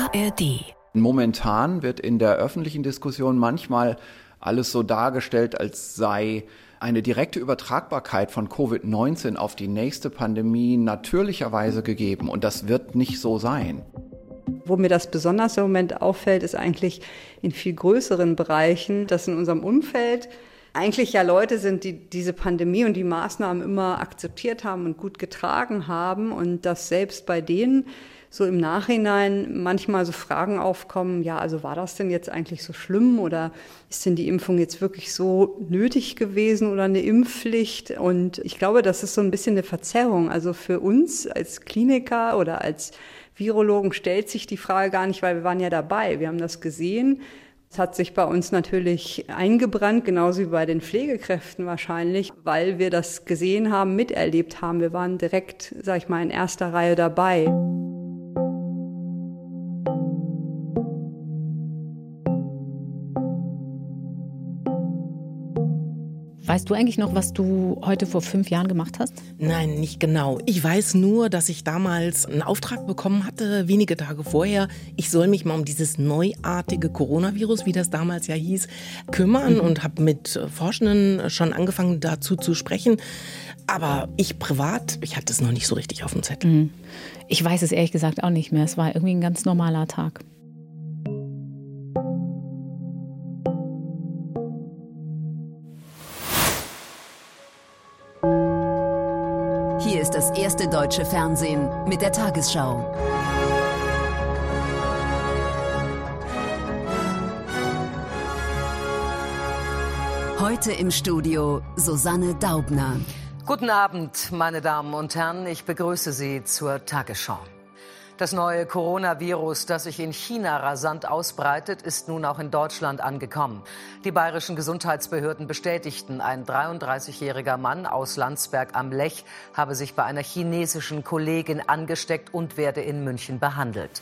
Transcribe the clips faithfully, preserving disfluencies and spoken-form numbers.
A R D. Momentan wird in der öffentlichen Diskussion manchmal alles so dargestellt, als sei eine direkte Übertragbarkeit von Covid neunzehn auf die nächste Pandemie natürlicherweise gegeben. Und das wird nicht so sein. Wo mir das besonders im Moment auffällt, ist eigentlich in viel größeren Bereichen, dass in unserem Umfeld eigentlich ja Leute sind, die diese Pandemie und die Maßnahmen immer akzeptiert haben und gut getragen haben. Und dass selbst bei denen so im Nachhinein manchmal so Fragen aufkommen, ja, also war das denn jetzt eigentlich so schlimm oder ist denn die Impfung jetzt wirklich so nötig gewesen oder eine Impfpflicht? Und ich glaube, das ist so ein bisschen eine Verzerrung. Also für uns als Kliniker oder als Virologen stellt sich die Frage gar nicht, weil wir waren ja dabei, wir haben das gesehen. Es hat sich bei uns natürlich eingebrannt, genauso wie bei den Pflegekräften wahrscheinlich, weil wir das gesehen haben, miterlebt haben. Wir waren direkt, sag ich mal, in erster Reihe dabei. Weißt du eigentlich noch, was du heute vor fünf Jahren gemacht hast? Nein, nicht genau. Ich weiß nur, dass ich damals einen Auftrag bekommen hatte, wenige Tage vorher. Ich soll mich mal um dieses neuartige Coronavirus, wie das damals ja hieß, kümmern mhm. und habe mit Forschenden schon angefangen, dazu zu sprechen. Aber ich privat, ich hatte es noch nicht so richtig auf dem Zettel. Mhm. Ich weiß es ehrlich gesagt auch nicht mehr. Es war irgendwie ein ganz normaler Tag. Hier ist das erste deutsche Fernsehen mit der Tagesschau. Heute im Studio Susanne Daubner. Guten Abend, meine Damen und Herren. Ich begrüße Sie zur Tagesschau. Das neue Coronavirus, das sich in China rasant ausbreitet, ist nun auch in Deutschland angekommen. Die bayerischen Gesundheitsbehörden bestätigten, ein dreiunddreißigjähriger Mann aus Landsberg am Lech habe sich bei einer chinesischen Kollegin angesteckt und werde in München behandelt.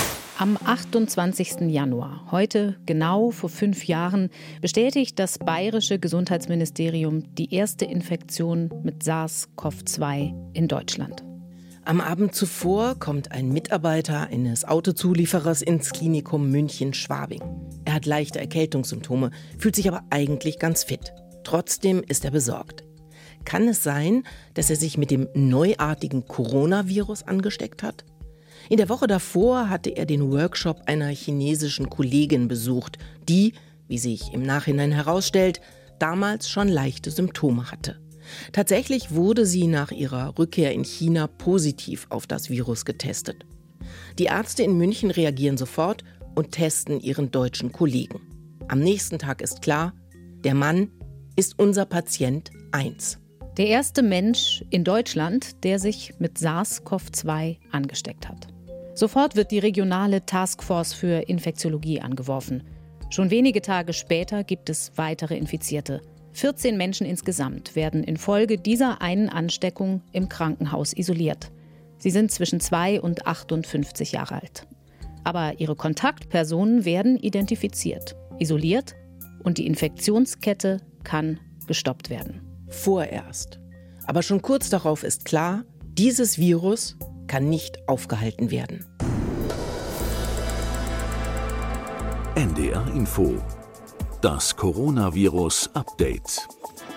Am achtundzwanzigsten Januar, heute genau vor fünf Jahren, bestätigt das bayerische Gesundheitsministerium die erste Infektion mit SARS-C o V zwei in Deutschland. Am Abend zuvor kommt ein Mitarbeiter eines Autozulieferers ins Klinikum München-Schwabing. Er hat leichte Erkältungssymptome, fühlt sich aber eigentlich ganz fit. Trotzdem ist er besorgt. Kann es sein, dass er sich mit dem neuartigen Coronavirus angesteckt hat? In der Woche davor hatte er den Workshop einer chinesischen Kollegin besucht, die, wie sich im Nachhinein herausstellt, damals schon leichte Symptome hatte. Tatsächlich wurde sie nach ihrer Rückkehr in China positiv auf das Virus getestet. Die Ärzte in München reagieren sofort und testen ihren deutschen Kollegen. Am nächsten Tag ist klar, der Mann ist unser Patient eins. Der erste Mensch in Deutschland, der sich mit SARS-C o V zwei angesteckt hat. Sofort wird die regionale Taskforce für Infektiologie angeworfen. Schon wenige Tage später gibt es weitere Infizierte. vierzehn Menschen insgesamt werden infolge dieser einen Ansteckung im Krankenhaus isoliert. Sie sind zwischen zwei und achtundfünfzig Jahre alt. Aber ihre Kontaktpersonen werden identifiziert, isoliert und die Infektionskette kann gestoppt werden. Vorerst. Aber schon kurz darauf ist klar, dieses Virus kann nicht aufgehalten werden. N D R Info. Das Coronavirus-Update.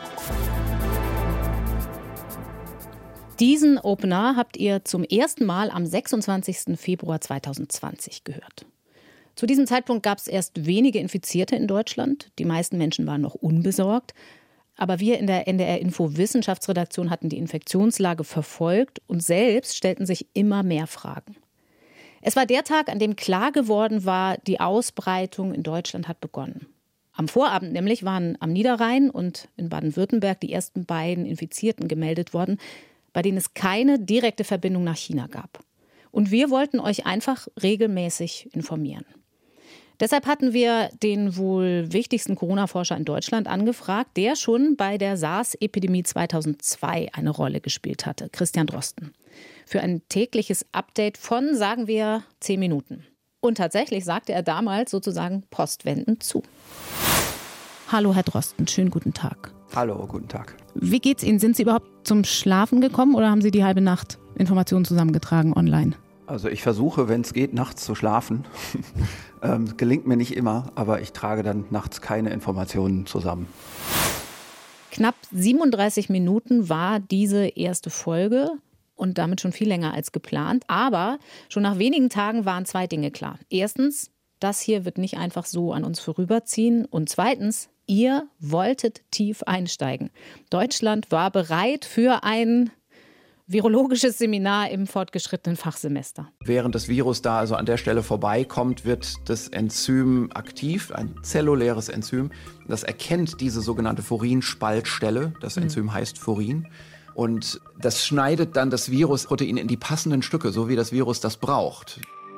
Diesen Opener habt ihr zum ersten Mal am sechsundzwanzigsten Februar zweitausendzwanzig gehört. Zu diesem Zeitpunkt gab es erst wenige Infizierte in Deutschland. Die meisten Menschen waren noch unbesorgt. Aber wir in der N D R Info Wissenschaftsredaktion hatten die Infektionslage verfolgt und selbst stellten sich immer mehr Fragen. Es war der Tag, an dem klar geworden war, die Ausbreitung in Deutschland hat begonnen. Am Vorabend nämlich waren am Niederrhein und in Baden-Württemberg die ersten beiden Infizierten gemeldet worden, bei denen es keine direkte Verbindung nach China gab. Und wir wollten euch einfach regelmäßig informieren. Deshalb hatten wir den wohl wichtigsten Corona-Forscher in Deutschland angefragt, der schon bei der SARS-Epidemie zweitausendzwei eine Rolle gespielt hatte, Christian Drosten. Für ein tägliches Update von, sagen wir, zehn Minuten. Und tatsächlich sagte er damals sozusagen postwendend zu. Hallo Herr Drosten, schönen guten Tag. Hallo, guten Tag. Wie geht's Ihnen? Sind Sie überhaupt zum Schlafen gekommen oder haben Sie die halbe Nacht Informationen zusammengetragen online? Also ich versuche, wenn es geht, nachts zu schlafen. ähm, gelingt mir nicht immer, aber ich trage dann nachts keine Informationen zusammen. Knapp siebenunddreißig Minuten war diese erste Folge und damit schon viel länger als geplant. Aber schon nach wenigen Tagen waren zwei Dinge klar. Erstens, das hier wird nicht einfach so an uns vorüberziehen. Und zweitens, ihr wolltet tief einsteigen. Deutschland war bereit für ein virologisches Seminar im fortgeschrittenen Fachsemester. Während das Virus da also an der Stelle vorbeikommt, wird das Enzym aktiv, ein zelluläres Enzym. Das erkennt diese sogenannte Furin-Spaltstelle. Das Enzym mhm. heißt Furin. Und das schneidet dann das Virusprotein in die passenden Stücke, so wie das Virus das braucht.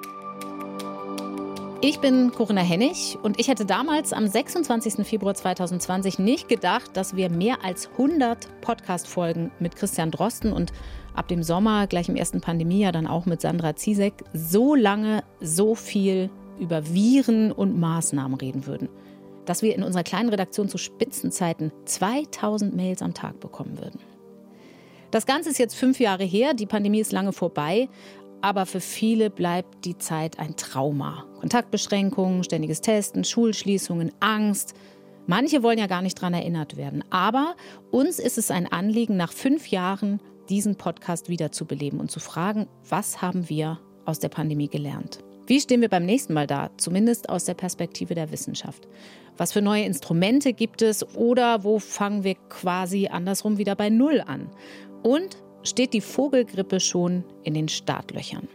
Ich bin Corinna Hennig und ich hätte damals am sechsundzwanzigsten Februar zweitausendzwanzig nicht gedacht, dass wir mehr als hundert Podcast-Folgen mit Christian Drosten und ab dem Sommer, gleich im ersten Pandemiejahr, dann auch mit Sandra Ziesek, so lange, so viel über Viren und Maßnahmen reden würden. Dass wir in unserer kleinen Redaktion zu Spitzenzeiten zweitausend Mails am Tag bekommen würden. Das Ganze ist jetzt fünf Jahre her, die Pandemie ist lange vorbei. Aber für viele bleibt die Zeit ein Trauma. Kontaktbeschränkungen, ständiges Testen, Schulschließungen, Angst. Manche wollen ja gar nicht daran erinnert werden. Aber uns ist es ein Anliegen, nach fünf Jahren diesen Podcast wiederzubeleben und zu fragen, was haben wir aus der Pandemie gelernt? Wie stehen wir beim nächsten Mal da, zumindest aus der Perspektive der Wissenschaft? Was für neue Instrumente gibt es oder wo fangen wir quasi andersrum wieder bei Null an? Und steht die Vogelgrippe schon in den Startlöchern?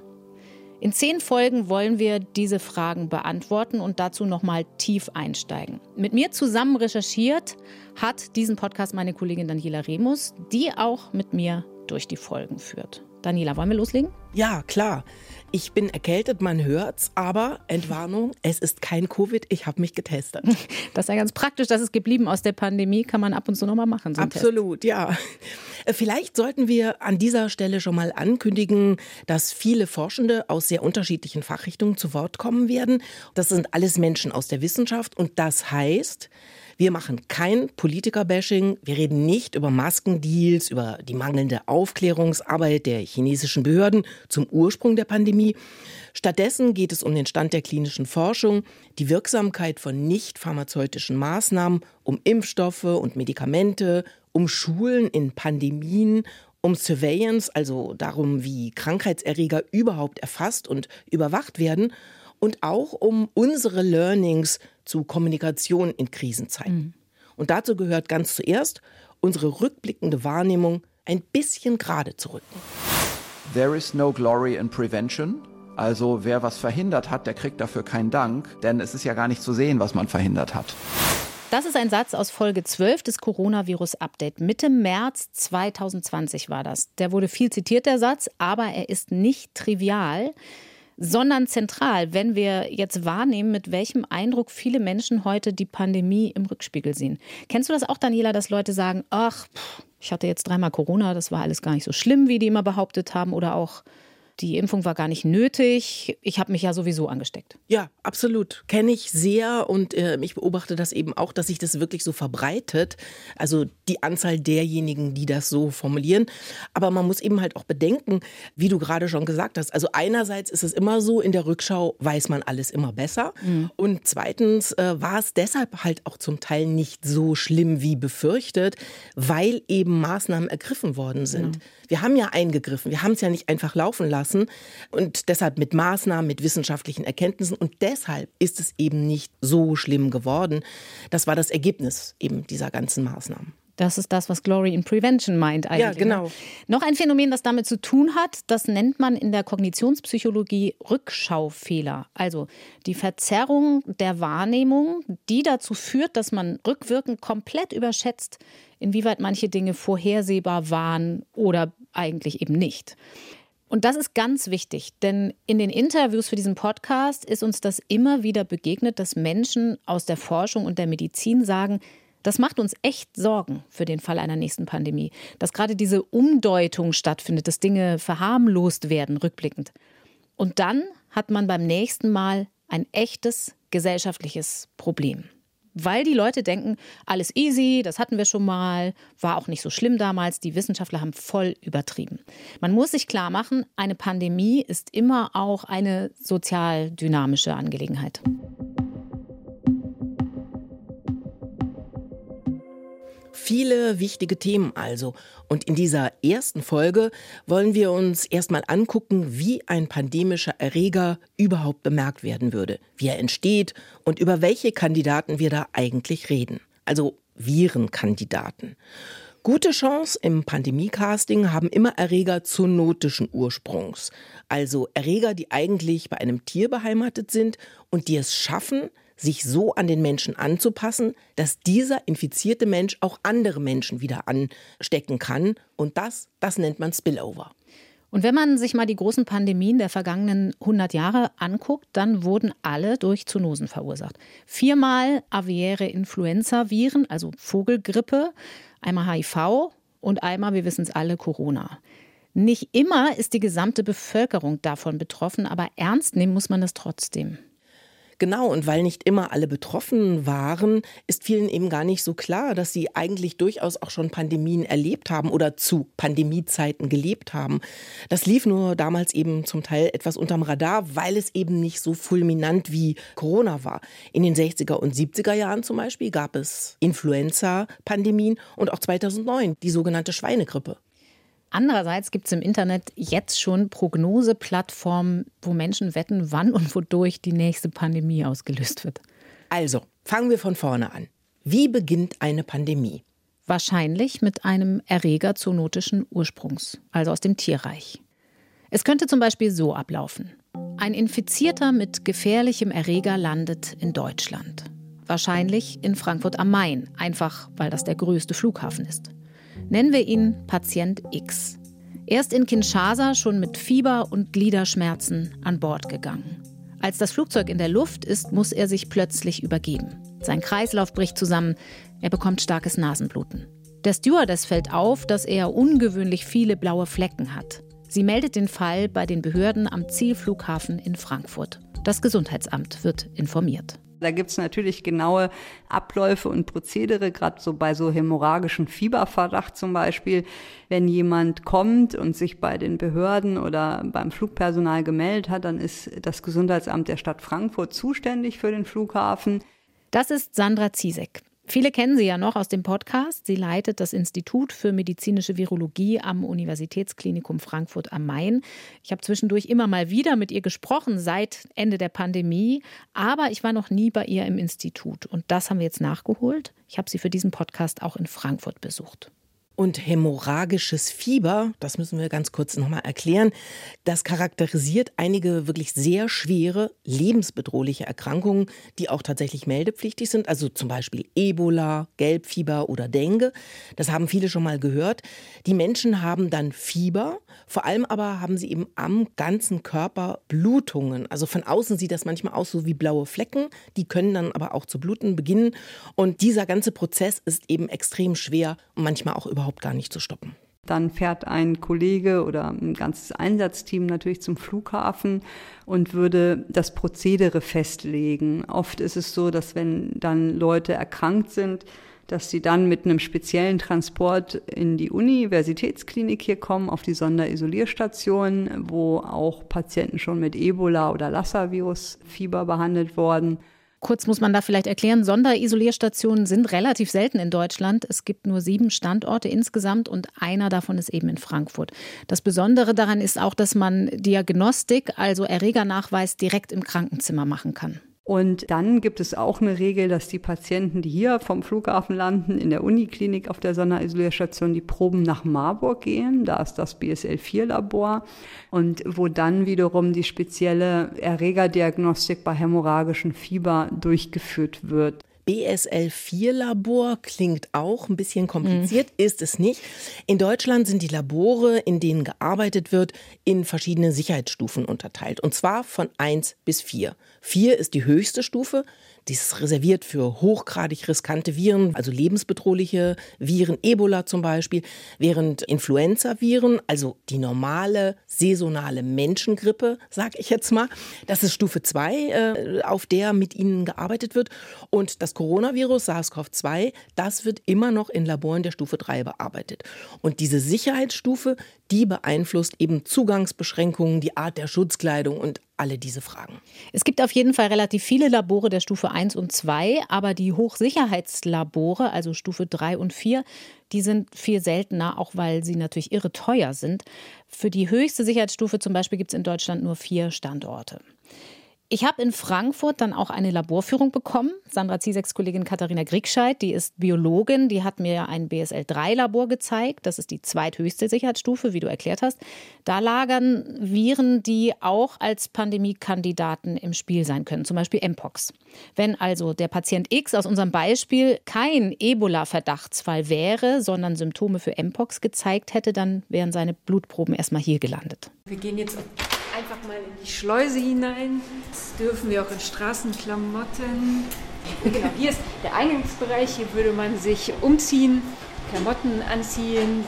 In zehn Folgen wollen wir diese Fragen beantworten und dazu nochmal tief einsteigen. Mit mir zusammen recherchiert hat diesen Podcast meine Kollegin Daniela Remus, die auch mit mir durch die Folgen führt. Daniela, wollen wir loslegen? Ja, klar. Ich bin erkältet, man hört's, aber Entwarnung, es ist kein Covid, ich habe mich getestet. Das ist ja ganz praktisch, das ist geblieben aus der Pandemie, kann man ab und zu noch mal machen. So Absolut, Test. Ja. Vielleicht sollten wir an dieser Stelle schon mal ankündigen, dass viele Forschende aus sehr unterschiedlichen Fachrichtungen zu Wort kommen werden. Das sind alles Menschen aus der Wissenschaft und das heißt, wir machen kein Politiker-Bashing, wir reden nicht über Maskendeals, über die mangelnde Aufklärungsarbeit der chinesischen Behörden zum Ursprung der Pandemie. Stattdessen geht es um den Stand der klinischen Forschung, die Wirksamkeit von nicht pharmazeutischen Maßnahmen, um Impfstoffe und Medikamente, um Schulen in Pandemien, um Surveillance, also darum, wie Krankheitserreger überhaupt erfasst und überwacht werden, und auch um unsere Learnings zu Kommunikation in Krisenzeiten. Mhm. Und dazu gehört ganz zuerst unsere rückblickende Wahrnehmung ein bisschen gerade zu rücken. There is no glory in prevention. Also wer was verhindert hat, der kriegt dafür keinen Dank, denn es ist ja gar nicht zu sehen, was man verhindert hat. Das ist ein Satz aus Folge zwölf des Coronavirus-Update. Mitte März zweitausendzwanzig war das. Der wurde viel zitiert, der Satz, aber er ist nicht trivial, sondern zentral, wenn wir jetzt wahrnehmen, mit welchem Eindruck viele Menschen heute die Pandemie im Rückspiegel sehen. Kennst du das auch, Daniela, dass Leute sagen, ach, ich hatte jetzt dreimal Corona, das war alles gar nicht so schlimm, wie die immer behauptet haben, oder auch, die Impfung war gar nicht nötig, ich habe mich ja sowieso angesteckt. Ja, absolut. Kenne ich sehr und äh, ich beobachte das eben auch, dass sich das wirklich so verbreitet. Also die Anzahl derjenigen, die das so formulieren. Aber man muss eben halt auch bedenken, wie du gerade schon gesagt hast. Also einerseits ist es immer so, in der Rückschau weiß man alles immer besser. Mhm. Und zweitens äh, war es deshalb halt auch zum Teil nicht so schlimm wie befürchtet, weil eben Maßnahmen ergriffen worden sind. Mhm. Wir haben ja eingegriffen, wir haben es ja nicht einfach laufen lassen. Und deshalb mit Maßnahmen, mit wissenschaftlichen Erkenntnissen. Und deshalb ist es eben nicht so schlimm geworden. Das war das Ergebnis eben dieser ganzen Maßnahmen. Das ist das, was Glory in Prevention meint eigentlich. Ja, genau. Ne? Noch ein Phänomen, das damit zu tun hat, das nennt man in der Kognitionspsychologie Rückschaufehler. Also die Verzerrung der Wahrnehmung, die dazu führt, dass man rückwirkend komplett überschätzt, inwieweit manche Dinge vorhersehbar waren oder eigentlich eben nicht. Und das ist ganz wichtig, denn in den Interviews für diesen Podcast ist uns das immer wieder begegnet, dass Menschen aus der Forschung und der Medizin sagen, das macht uns echt Sorgen für den Fall einer nächsten Pandemie, dass gerade diese Umdeutung stattfindet, dass Dinge verharmlost werden, rückblickend. Und dann hat man beim nächsten Mal ein echtes gesellschaftliches Problem. Weil die Leute denken, alles easy, das hatten wir schon mal, war auch nicht so schlimm damals. Die Wissenschaftler haben voll übertrieben. Man muss sich klar machen, eine Pandemie ist immer auch eine sozial dynamische Angelegenheit. Viele wichtige Themen also. Und in dieser ersten Folge wollen wir uns erstmal angucken, wie ein pandemischer Erreger überhaupt bemerkt werden würde, wie er entsteht und über welche Kandidaten wir da eigentlich reden. Also Virenkandidaten. Gute Chance im Pandemie-Casting haben immer Erreger zoonotischen Ursprungs. Also Erreger, die eigentlich bei einem Tier beheimatet sind und die es schaffen, sich so an den Menschen anzupassen, dass dieser infizierte Mensch auch andere Menschen wieder anstecken kann. Und das, das nennt man Spillover. Und wenn man sich mal die großen Pandemien der vergangenen hundert Jahre anguckt, dann wurden alle durch Zoonosen verursacht. Viermal aviäre Influenza-Viren, also Vogelgrippe, einmal H I V und einmal, wir wissen es alle, Corona. Nicht immer ist die gesamte Bevölkerung davon betroffen, aber ernst nehmen muss man das trotzdem. Genau, und weil nicht immer alle betroffen waren, ist vielen eben gar nicht so klar, dass sie eigentlich durchaus auch schon Pandemien erlebt haben oder zu Pandemiezeiten gelebt haben. Das lief nur damals eben zum Teil etwas unterm Radar, weil es eben nicht so fulminant wie Corona war. In den sechziger und siebziger Jahren zum Beispiel gab es Influenza-Pandemien und auch zweitausendneun die sogenannte Schweinegrippe. Andererseits gibt es im Internet jetzt schon Prognoseplattformen, wo Menschen wetten, wann und wodurch die nächste Pandemie ausgelöst wird. Also, fangen wir von vorne an. Wie beginnt eine Pandemie? Wahrscheinlich mit einem Erreger zoonotischen Ursprungs, also aus dem Tierreich. Es könnte zum Beispiel so ablaufen. Ein Infizierter mit gefährlichem Erreger landet in Deutschland. Wahrscheinlich in Frankfurt am Main, einfach weil das der größte Flughafen ist. Nennen wir ihn Patient X. Er ist in Kinshasa schon mit Fieber und Gliederschmerzen an Bord gegangen. Als das Flugzeug in der Luft ist, muss er sich plötzlich übergeben. Sein Kreislauf bricht zusammen, er bekommt starkes Nasenbluten. Der Stewardess fällt auf, dass er ungewöhnlich viele blaue Flecken hat. Sie meldet den Fall bei den Behörden am Zielflughafen in Frankfurt. Das Gesundheitsamt wird informiert. Da gibt es natürlich genaue Abläufe und Prozedere, gerade so bei so hämorrhagischen Fieberverdacht zum Beispiel. Wenn jemand kommt und sich bei den Behörden oder beim Flugpersonal gemeldet hat, dann ist das Gesundheitsamt der Stadt Frankfurt zuständig für den Flughafen. Das ist Sandra Ziesek. Viele kennen sie ja noch aus dem Podcast. Sie leitet das Institut für medizinische Virologie am Universitätsklinikum Frankfurt am Main. Ich habe zwischendurch immer mal wieder mit ihr gesprochen seit Ende der Pandemie, aber ich war noch nie bei ihr im Institut. Und das haben wir jetzt nachgeholt. Ich habe sie für diesen Podcast auch in Frankfurt besucht. Und hämorrhagisches Fieber, das müssen wir ganz kurz nochmal erklären, das charakterisiert einige wirklich sehr schwere, lebensbedrohliche Erkrankungen, die auch tatsächlich meldepflichtig sind, also zum Beispiel Ebola, Gelbfieber oder Dengue. Das haben viele schon mal gehört. Die Menschen haben dann Fieber, vor allem aber haben sie eben am ganzen Körper Blutungen. Also von außen sieht das manchmal aus so wie blaue Flecken, die können dann aber auch zu bluten beginnen. Und dieser ganze Prozess ist eben extrem schwer und manchmal auch überhaupt gar nicht zu stoppen. Dann fährt ein Kollege oder ein ganzes Einsatzteam natürlich zum Flughafen und würde das Prozedere festlegen. Oft ist es so, dass wenn dann Leute erkrankt sind, dass sie dann mit einem speziellen Transport in die Universitätsklinik hier kommen, auf die Sonderisolierstation, wo auch Patienten schon mit Ebola oder Lassa-Virus-Fieber behandelt wurden. Kurz muss man da vielleicht erklären, Sonderisolierstationen sind relativ selten in Deutschland. Es gibt nur sieben Standorte insgesamt und einer davon ist eben in Frankfurt. Das Besondere daran ist auch, dass man Diagnostik, also Erregernachweis, direkt im Krankenzimmer machen kann. Und dann gibt es auch eine Regel, dass die Patienten, die hier vom Flughafen landen, in der Uniklinik auf der Sonderisolierstation, die Proben nach Marburg gehen. Da ist das B S L vier Labor. Und wo dann wiederum die spezielle Erregerdiagnostik bei hämorrhagischem Fieber durchgeführt wird. B S L vier Labor klingt auch ein bisschen kompliziert, mhm. ist es nicht. In Deutschland sind die Labore, in denen gearbeitet wird, in verschiedene Sicherheitsstufen unterteilt. Und zwar von eins bis vier. vier ist die höchste Stufe. Die ist reserviert für hochgradig riskante Viren, also lebensbedrohliche Viren, Ebola zum Beispiel, während Influenza-Viren, also die normale saisonale Menschengrippe, sag ich jetzt mal, das ist Stufe zwei, äh, auf der mit ihnen gearbeitet wird. Und das Coronavirus SARS-C o V zwei, das wird immer noch in Laboren der Stufe drei bearbeitet. Und diese Sicherheitsstufe, die beeinflusst eben Zugangsbeschränkungen, die Art der Schutzkleidung und alle diese Fragen. Es gibt auf jeden Fall relativ viele Labore der Stufe eins und zwei, aber die Hochsicherheitslabore, also Stufe drei und vier, die sind viel seltener, auch weil sie natürlich irre teuer sind. Für die höchste Sicherheitsstufe zum Beispiel gibt es in Deutschland nur vier Standorte. Ich habe in Frankfurt dann auch eine Laborführung bekommen. Sandra Zieseks Kollegin Katharina Griegscheid, die ist Biologin, die hat mir ein B S L drei Labor gezeigt. Das ist die zweithöchste Sicherheitsstufe, wie du erklärt hast. Da lagern Viren, die auch als Pandemiekandidaten im Spiel sein können, zum Beispiel Mpox. Wenn also der Patient X aus unserem Beispiel kein Ebola-Verdachtsfall wäre, sondern Symptome für Mpox gezeigt hätte, dann wären seine Blutproben erstmal hier gelandet. Wir gehen jetzt einfach mal in die Schleuse hinein. Das dürfen wir auch in Straßenklamotten. Genau, hier ist der Eingangsbereich. Hier würde man sich umziehen, Klamotten anziehen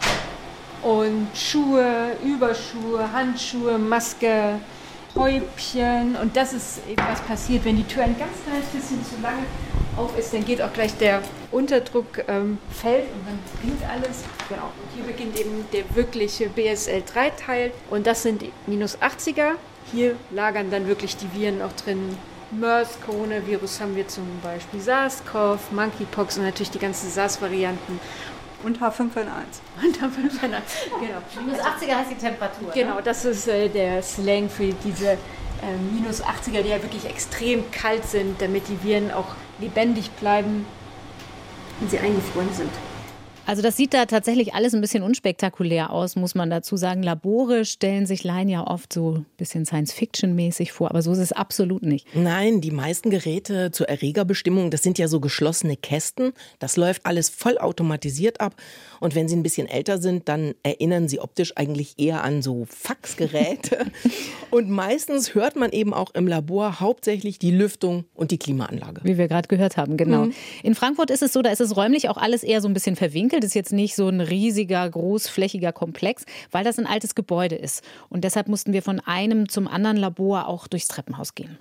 und Schuhe, Überschuhe, Handschuhe, Maske, Häubchen. Und das ist eben, was passiert, wenn die Tür ein ganz kleines bisschen zu lange auf ist. Dann geht auch gleich der Unterdruck ähm, fällt und dann beginnt alles. Genau. Und hier beginnt eben der wirkliche B S L drei Teil. Und das sind die minus achtziger. Hier lagern dann wirklich die Viren auch drin. MERS, Coronavirus haben wir zum Beispiel, SARS-C o V, Monkeypox und natürlich die ganzen SARS-Varianten. Und H fünf N eins. Und H fünf N eins, genau. minus achtziger heißt die Temperatur. Genau, ne? das ist äh, der Slang für diese äh, minus achtziger, die ja wirklich extrem kalt sind, damit die Viren auch lebendig bleiben, wenn sie eingefroren sind. Also das sieht da tatsächlich alles ein bisschen unspektakulär aus, muss man dazu sagen. Labore stellen sich Laien ja oft so ein bisschen Science-Fiction-mäßig vor, aber so ist es absolut nicht. Nein, die meisten Geräte zur Erregerbestimmung, das sind ja so geschlossene Kästen. Das läuft alles vollautomatisiert ab. Und wenn sie ein bisschen älter sind, dann erinnern sie optisch eigentlich eher an so Faxgeräte. Und meistens hört man eben auch im Labor hauptsächlich die Lüftung und die Klimaanlage. Wie wir gerade gehört haben, genau. Mhm. In Frankfurt ist es so, da ist es räumlich auch alles eher so ein bisschen verwinkelt. Das ist jetzt nicht so ein riesiger, großflächiger Komplex, weil das ein altes Gebäude ist. Und deshalb mussten wir von einem zum anderen Labor auch durchs Treppenhaus gehen.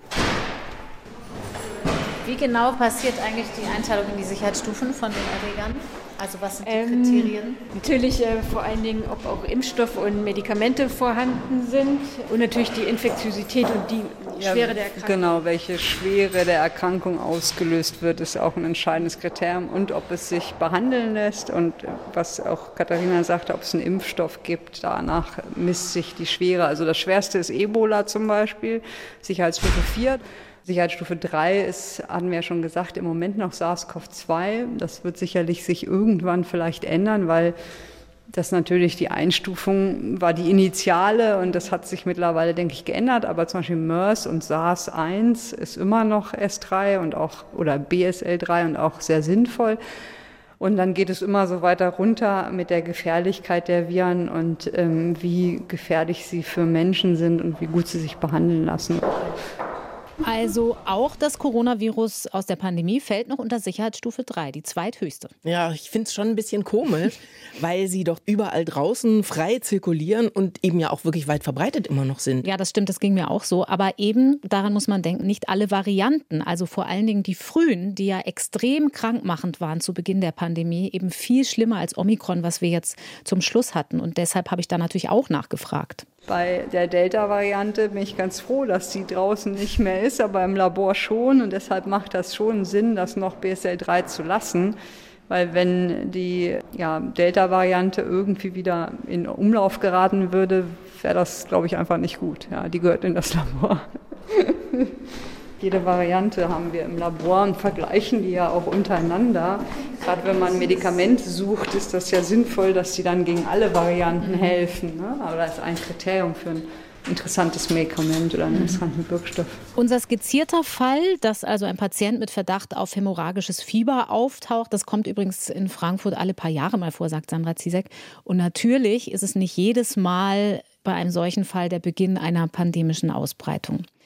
Wie genau passiert eigentlich die Einteilung in die Sicherheitsstufen von den Erregern? Also was sind die ähm, Kriterien? Natürlich äh, vor allen Dingen, ob auch Impfstoffe und Medikamente vorhanden sind und natürlich die Infektiosität und die ja, Schwere der Erkrankung. Genau, welche Schwere der Erkrankung ausgelöst wird, ist auch ein entscheidendes Kriterium und ob es sich behandeln lässt und was auch Katharina sagte, ob es einen Impfstoff gibt, danach misst sich die Schwere. Also das Schwerste ist Ebola zum Beispiel, Sicherheitsstufe vier. Sicherheitsstufe drei ist, hatten wir ja schon gesagt, im Moment noch SARS-C o V zwei. Das wird sicherlich sich irgendwann vielleicht ändern, weil das natürlich die Einstufung war die initiale und das hat sich mittlerweile, denke ich, geändert. Aber zum Beispiel MERS und SARS eins ist immer noch S drei und auch oder B S L drei und auch sehr sinnvoll. Und dann geht es immer so weiter runter mit der Gefährlichkeit der Viren und ähm, wie gefährlich sie für Menschen sind und wie gut sie sich behandeln lassen. Also auch das Coronavirus aus der Pandemie fällt noch unter Sicherheitsstufe drei, die zweithöchste. Ja, ich finde es schon ein bisschen komisch, weil sie doch überall draußen frei zirkulieren und eben ja auch wirklich weit verbreitet immer noch sind. Ja, das stimmt, das ging mir auch so. Aber eben, daran muss man denken, nicht alle Varianten, also vor allen Dingen die frühen, die ja extrem krankmachend waren zu Beginn der Pandemie, eben viel schlimmer als Omikron, was wir jetzt zum Schluss hatten. Und deshalb habe ich da natürlich auch nachgefragt. Bei der Delta-Variante bin ich ganz froh, dass die draußen nicht mehr ist, aber im Labor schon. Und deshalb macht das schon Sinn, das noch B S L drei zu lassen. Weil wenn die ja, Delta-Variante irgendwie wieder in Umlauf geraten würde, wäre das, glaube ich, einfach nicht gut. Ja, die gehört in das Labor. Jede Variante haben wir im Labor und vergleichen die ja auch untereinander. Gerade wenn man Medikamente sucht, ist das ja sinnvoll, dass die dann gegen alle Varianten helfen. Ne? Aber das ist ein Kriterium für ein interessantes Medikament oder einen interessanten Wirkstoff. Unser skizzierter Fall, dass also ein Patient mit Verdacht auf hämorrhagisches Fieber auftaucht, das kommt übrigens in Frankfurt alle paar Jahre mal vor, sagt Sandra Ziesek. Und natürlich ist es nicht jedes Mal bei einem solchen Fall der Beginn einer pandemischen Ausbreitung.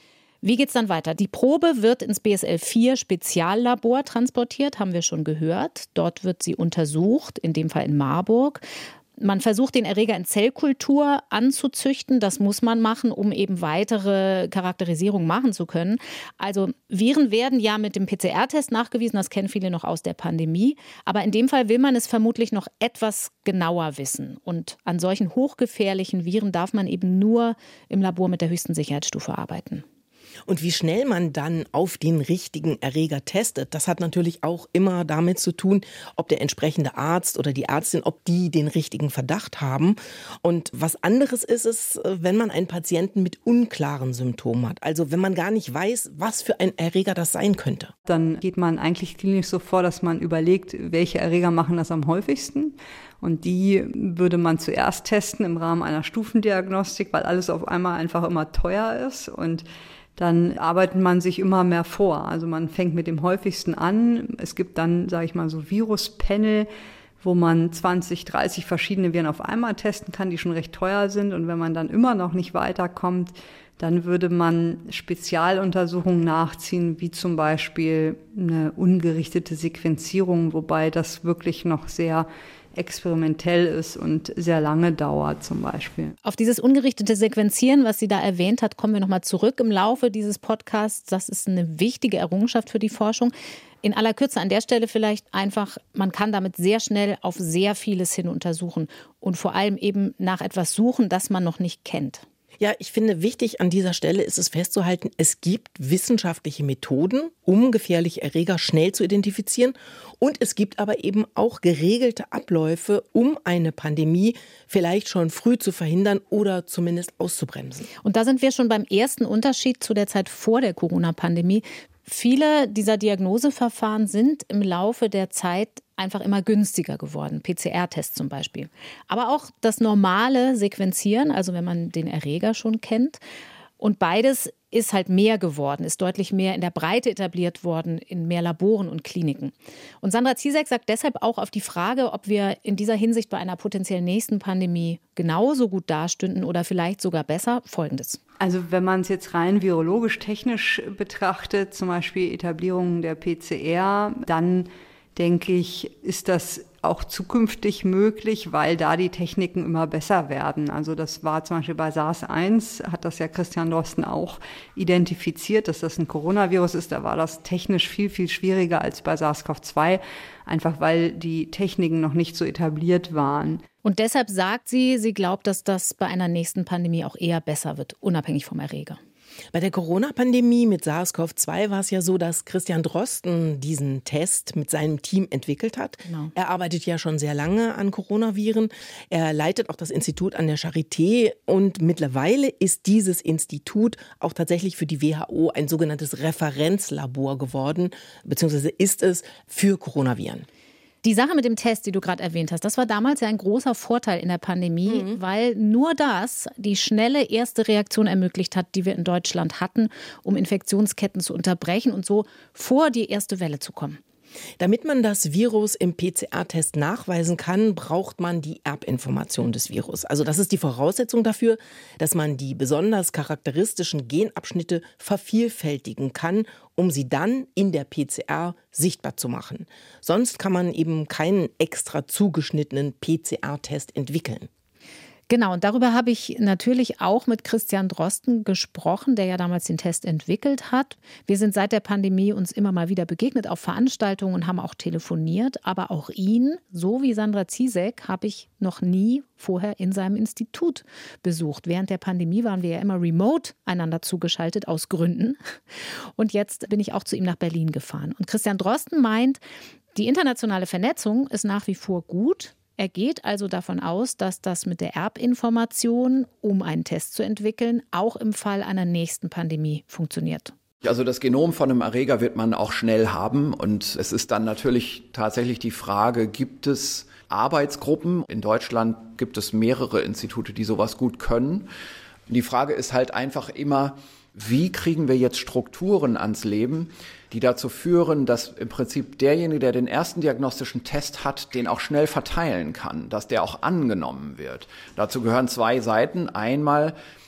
Wie geht's dann weiter? Die Probe wird ins B S L vier Speziallabor transportiert, haben wir schon gehört. Dort wird sie untersucht, in dem Fall in Marburg. Man versucht, den Erreger in Zellkultur anzuzüchten. Das muss man machen, um eben weitere Charakterisierungen machen zu können. Also Viren werden ja mit dem P C R-Test nachgewiesen. Das kennen viele noch aus der Pandemie. Aber in dem Fall will man es vermutlich noch etwas genauer wissen. Und an solchen hochgefährlichen Viren darf man eben nur im Labor mit der höchsten Sicherheitsstufe arbeiten. Und wie schnell man dann auf den richtigen Erreger testet, das hat natürlich auch immer damit zu tun, ob der entsprechende Arzt oder die Ärztin, ob die den richtigen Verdacht haben. Und was anderes ist es, wenn man einen Patienten mit unklaren Symptomen hat. Also wenn man gar nicht weiß, was für ein Erreger das sein könnte. Dann geht man eigentlich klinisch so vor, dass man überlegt, welche Erreger machen das am häufigsten. Und die würde man zuerst testen im Rahmen einer Stufendiagnostik, weil alles auf einmal einfach immer teuer ist. Und dann arbeitet man sich immer mehr vor. Also man fängt mit dem häufigsten an. Es gibt dann, sage ich mal, so Viruspanel, wo man zwanzig, dreißig verschiedene Viren auf einmal testen kann, die schon recht teuer sind. Und wenn man dann immer noch nicht weiterkommt, dann würde man Spezialuntersuchungen nachziehen, wie zum Beispiel eine ungerichtete Sequenzierung, wobei das wirklich noch sehr experimentell ist und sehr lange dauert zum Beispiel. Auf dieses ungerichtete Sequenzieren, was sie da erwähnt hat, kommen wir nochmal zurück im Laufe dieses Podcasts. Das ist eine wichtige Errungenschaft für die Forschung. In aller Kürze an der Stelle vielleicht einfach, man kann damit sehr schnell auf sehr vieles hin untersuchen und vor allem eben nach etwas suchen, das man noch nicht kennt. Ja, ich finde, wichtig an dieser Stelle ist es festzuhalten, es gibt wissenschaftliche Methoden, um gefährliche Erreger schnell zu identifizieren. Und es gibt aber eben auch geregelte Abläufe, um eine Pandemie vielleicht schon früh zu verhindern oder zumindest auszubremsen. Und da sind wir schon beim ersten Unterschied zu der Zeit vor der Corona-Pandemie. Viele dieser Diagnoseverfahren sind im Laufe der Zeit einfach immer günstiger geworden. P C R-Test zum Beispiel. Aber auch das normale Sequenzieren, also wenn man den Erreger schon kennt. Und beides ist halt mehr geworden, ist deutlich mehr in der Breite etabliert worden, in mehr Laboren und Kliniken. Und Sandra Ziesek sagt deshalb auch auf die Frage, ob wir in dieser Hinsicht bei einer potenziell nächsten Pandemie genauso gut dastünden oder vielleicht sogar besser, Folgendes. Also wenn man es jetzt rein virologisch-technisch betrachtet, zum Beispiel Etablierung der P C R, dann denke ich, ist das auch zukünftig möglich, weil da die Techniken immer besser werden. Also das war zum Beispiel bei SARS eins, hat das ja Christian Drosten auch identifiziert, dass das ein Coronavirus ist. Da war das technisch viel, viel schwieriger als bei SARS-C o V zwei, einfach weil die Techniken noch nicht so etabliert waren. Und deshalb sagt sie, sie glaubt, dass das bei einer nächsten Pandemie auch eher besser wird, unabhängig vom Erreger. Bei der Corona-Pandemie mit SARS-C o V zwei war es ja so, dass Christian Drosten diesen Test mit seinem Team entwickelt hat. Genau. Er arbeitet ja schon sehr lange an Coronaviren. Er leitet auch das Institut an der Charité und mittlerweile ist dieses Institut auch tatsächlich für die W H O ein sogenanntes Referenzlabor geworden, beziehungsweise ist es für Coronaviren. Die Sache mit dem Test, die du gerade erwähnt hast, das war damals ja ein großer Vorteil in der Pandemie, mhm. weil nur das die schnelle erste Reaktion ermöglicht hat, die wir in Deutschland hatten, um Infektionsketten zu unterbrechen und so vor die erste Welle zu kommen. Damit man das Virus im P C R-Test nachweisen kann, braucht man die Erbinformation des Virus. Also das ist die Voraussetzung dafür, dass man die besonders charakteristischen Genabschnitte vervielfältigen kann, um sie dann in der P C R sichtbar zu machen. Sonst kann man eben keinen extra zugeschnittenen P C R-Test entwickeln. Genau, und darüber habe ich natürlich auch mit Christian Drosten gesprochen, der ja damals den Test entwickelt hat. Wir sind seit der Pandemie uns immer mal wieder begegnet auf Veranstaltungen und haben auch telefoniert. Aber auch ihn, so wie Sandra Ziesek, habe ich noch nie vorher in seinem Institut besucht. Während der Pandemie waren wir ja immer remote einander zugeschaltet, aus Gründen. Und jetzt bin ich auch zu ihm nach Berlin gefahren. Und Christian Drosten meint, die internationale Vernetzung ist nach wie vor gut. Er geht also davon aus, dass das mit der Erbinformation, um einen Test zu entwickeln, auch im Fall einer nächsten Pandemie funktioniert. Also das Genom von einem Erreger wird man auch schnell haben. Und es ist dann natürlich tatsächlich die Frage, gibt es Arbeitsgruppen? In Deutschland gibt es mehrere Institute, die sowas gut können. Die Frage ist halt einfach immer, wie kriegen wir jetzt Strukturen ans Leben, die dazu führen, dass im Prinzip derjenige, der den ersten diagnostischen Test hat, den auch schnell verteilen kann, dass der auch angenommen wird. Dazu gehören zwei Seiten. Einmal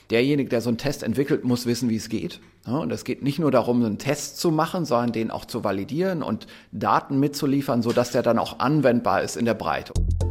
derjenige, der so einen Test entwickelt, muss wissen, wie es geht. Ja, und es geht nicht nur darum, einen Test zu machen, sondern den auch zu validieren und Daten mitzuliefern, sodass der dann auch anwendbar ist in der Breite.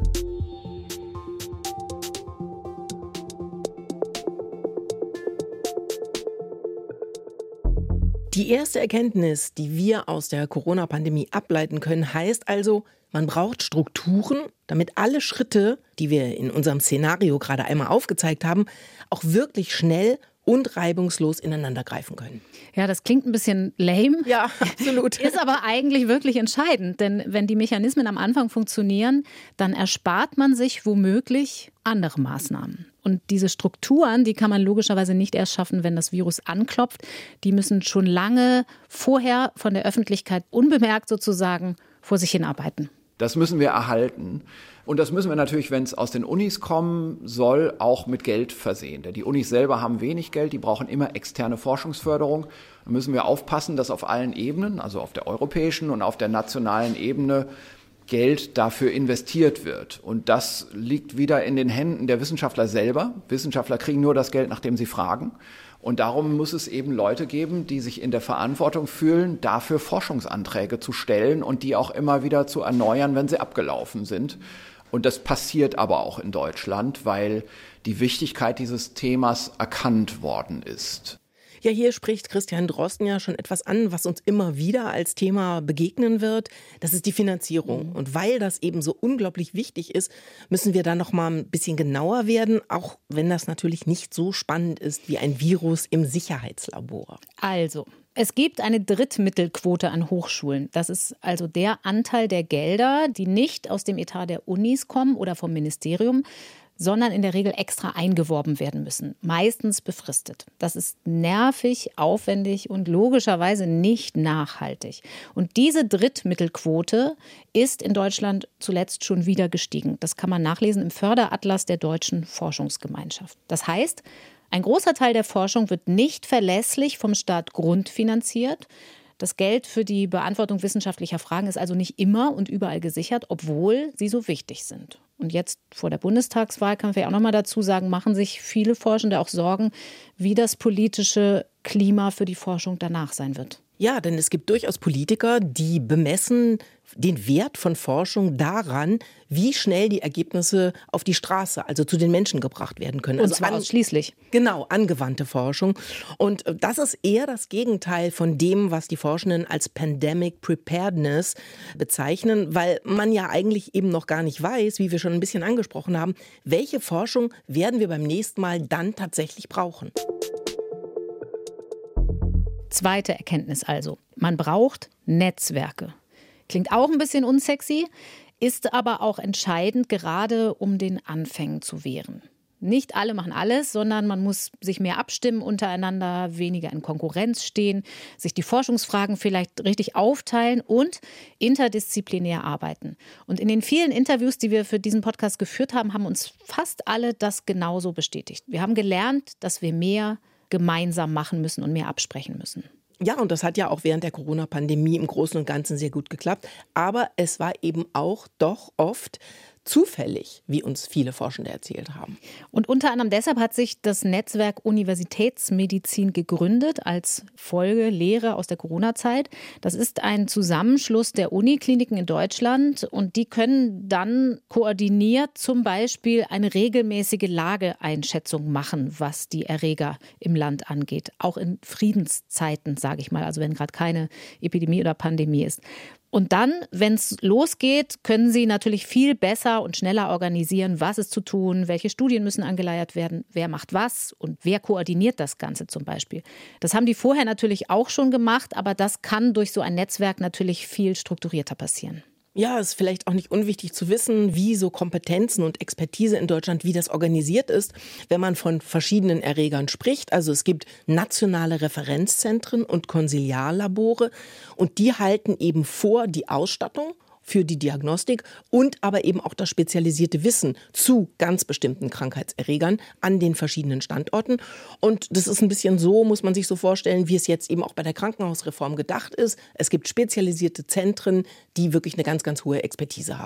Die erste Erkenntnis, die wir aus der Corona-Pandemie ableiten können, heißt also, man braucht Strukturen, damit alle Schritte, die wir in unserem Szenario gerade einmal aufgezeigt haben, auch wirklich schnell und reibungslos ineinander greifen können. Ja, das klingt ein bisschen lame. Ja, absolut. Ist aber eigentlich wirklich entscheidend, denn wenn die Mechanismen am Anfang funktionieren, dann erspart man sich womöglich andere Maßnahmen. Und diese Strukturen, die kann man logischerweise nicht erst schaffen, wenn das Virus anklopft. Die müssen schon lange vorher von der Öffentlichkeit unbemerkt sozusagen vor sich hinarbeiten. Das müssen wir erhalten. Und das müssen wir natürlich, wenn es aus den Unis kommen soll, auch mit Geld versehen. Denn die Unis selber haben wenig Geld, die brauchen immer externe Forschungsförderung. Da müssen wir aufpassen, dass auf allen Ebenen, also auf der europäischen und auf der nationalen Ebene, Geld dafür investiert wird. Und das liegt wieder in den Händen der Wissenschaftler selber. Wissenschaftler kriegen nur das Geld, nachdem sie fragen. Und darum muss es eben Leute geben, die sich in der Verantwortung fühlen, dafür Forschungsanträge zu stellen und die auch immer wieder zu erneuern, wenn sie abgelaufen sind. Und das passiert aber auch in Deutschland, weil die Wichtigkeit dieses Themas erkannt worden ist. Ja, hier spricht Christian Drosten ja schon etwas an, was uns immer wieder als Thema begegnen wird. Das ist die Finanzierung. Und weil das eben so unglaublich wichtig ist, müssen wir da noch mal ein bisschen genauer werden, auch wenn das natürlich nicht so spannend ist wie ein Virus im Sicherheitslabor. Also, es gibt eine Drittmittelquote an Hochschulen. Das ist also der Anteil der Gelder, die nicht aus dem Etat der Unis kommen oder vom Ministerium, sondern in der Regel extra eingeworben werden müssen, meistens befristet. Das ist nervig, aufwendig und logischerweise nicht nachhaltig. Und diese Drittmittelquote ist in Deutschland zuletzt schon wieder gestiegen. Das kann man nachlesen im Förderatlas der Deutschen Forschungsgemeinschaft. Das heißt, ein großer Teil der Forschung wird nicht verlässlich vom Staat grundfinanziert. Das Geld für die Beantwortung wissenschaftlicher Fragen ist also nicht immer und überall gesichert, obwohl sie so wichtig sind. Und jetzt vor der Bundestagswahl kann man ja auch noch mal dazu sagen, machen sich viele Forschende auch Sorgen, wie das politische Klima für die Forschung danach sein wird. Ja, denn es gibt durchaus Politiker, die bemessen den Wert von Forschung daran, wie schnell die Ergebnisse auf die Straße, also zu den Menschen gebracht werden können. Und also zwar an, ausschließlich. Genau, angewandte Forschung. Und das ist eher das Gegenteil von dem, was die Forschenden als Pandemic Preparedness bezeichnen, weil man ja eigentlich eben noch gar nicht weiß, wie wir schon ein bisschen angesprochen haben, welche Forschung werden wir beim nächsten Mal dann tatsächlich brauchen. Zweite Erkenntnis also. Man braucht Netzwerke. Klingt auch ein bisschen unsexy, ist aber auch entscheidend, gerade um den Anfängen zu wehren. Nicht alle machen alles, sondern man muss sich mehr abstimmen untereinander, weniger in Konkurrenz stehen, sich die Forschungsfragen vielleicht richtig aufteilen und interdisziplinär arbeiten. Und in den vielen Interviews, die wir für diesen Podcast geführt haben, haben uns fast alle das genauso bestätigt. Wir haben gelernt, dass wir mehr gemeinsam machen müssen und mehr absprechen müssen. Ja, und das hat ja auch während der Corona-Pandemie im Großen und Ganzen sehr gut geklappt. Aber es war eben auch doch oft zufällig, wie uns viele Forschende erzählt haben. Und unter anderem deshalb hat sich das Netzwerk Universitätsmedizin gegründet als Folge Lehre aus der Corona-Zeit. Das ist ein Zusammenschluss der Unikliniken in Deutschland und die können dann koordiniert zum Beispiel eine regelmäßige Lageeinschätzung machen, was die Erreger im Land angeht. Auch in Friedenszeiten, sage ich mal, also wenn gerade keine Epidemie oder Pandemie ist. Und dann, wenn es losgeht, können Sie natürlich viel besser und schneller organisieren, was ist zu tun, welche Studien müssen angeleiert werden, wer macht was und wer koordiniert das Ganze zum Beispiel. Das haben die vorher natürlich auch schon gemacht, aber das kann durch so ein Netzwerk natürlich viel strukturierter passieren. Ja, es ist vielleicht auch nicht unwichtig zu wissen, wie so Kompetenzen und Expertise in Deutschland, wie das organisiert ist, wenn man von verschiedenen Erregern spricht. Also es gibt nationale Referenzzentren und Konsiliarlabore und die halten eben vor die Ausstattung für die Diagnostik und aber eben auch das spezialisierte Wissen zu ganz bestimmten Krankheitserregern an den verschiedenen Standorten. Und das ist ein bisschen so, muss man sich so vorstellen, wie es jetzt eben auch bei der Krankenhausreform gedacht ist. Es gibt spezialisierte Zentren, die wirklich eine ganz, ganz hohe Expertise haben.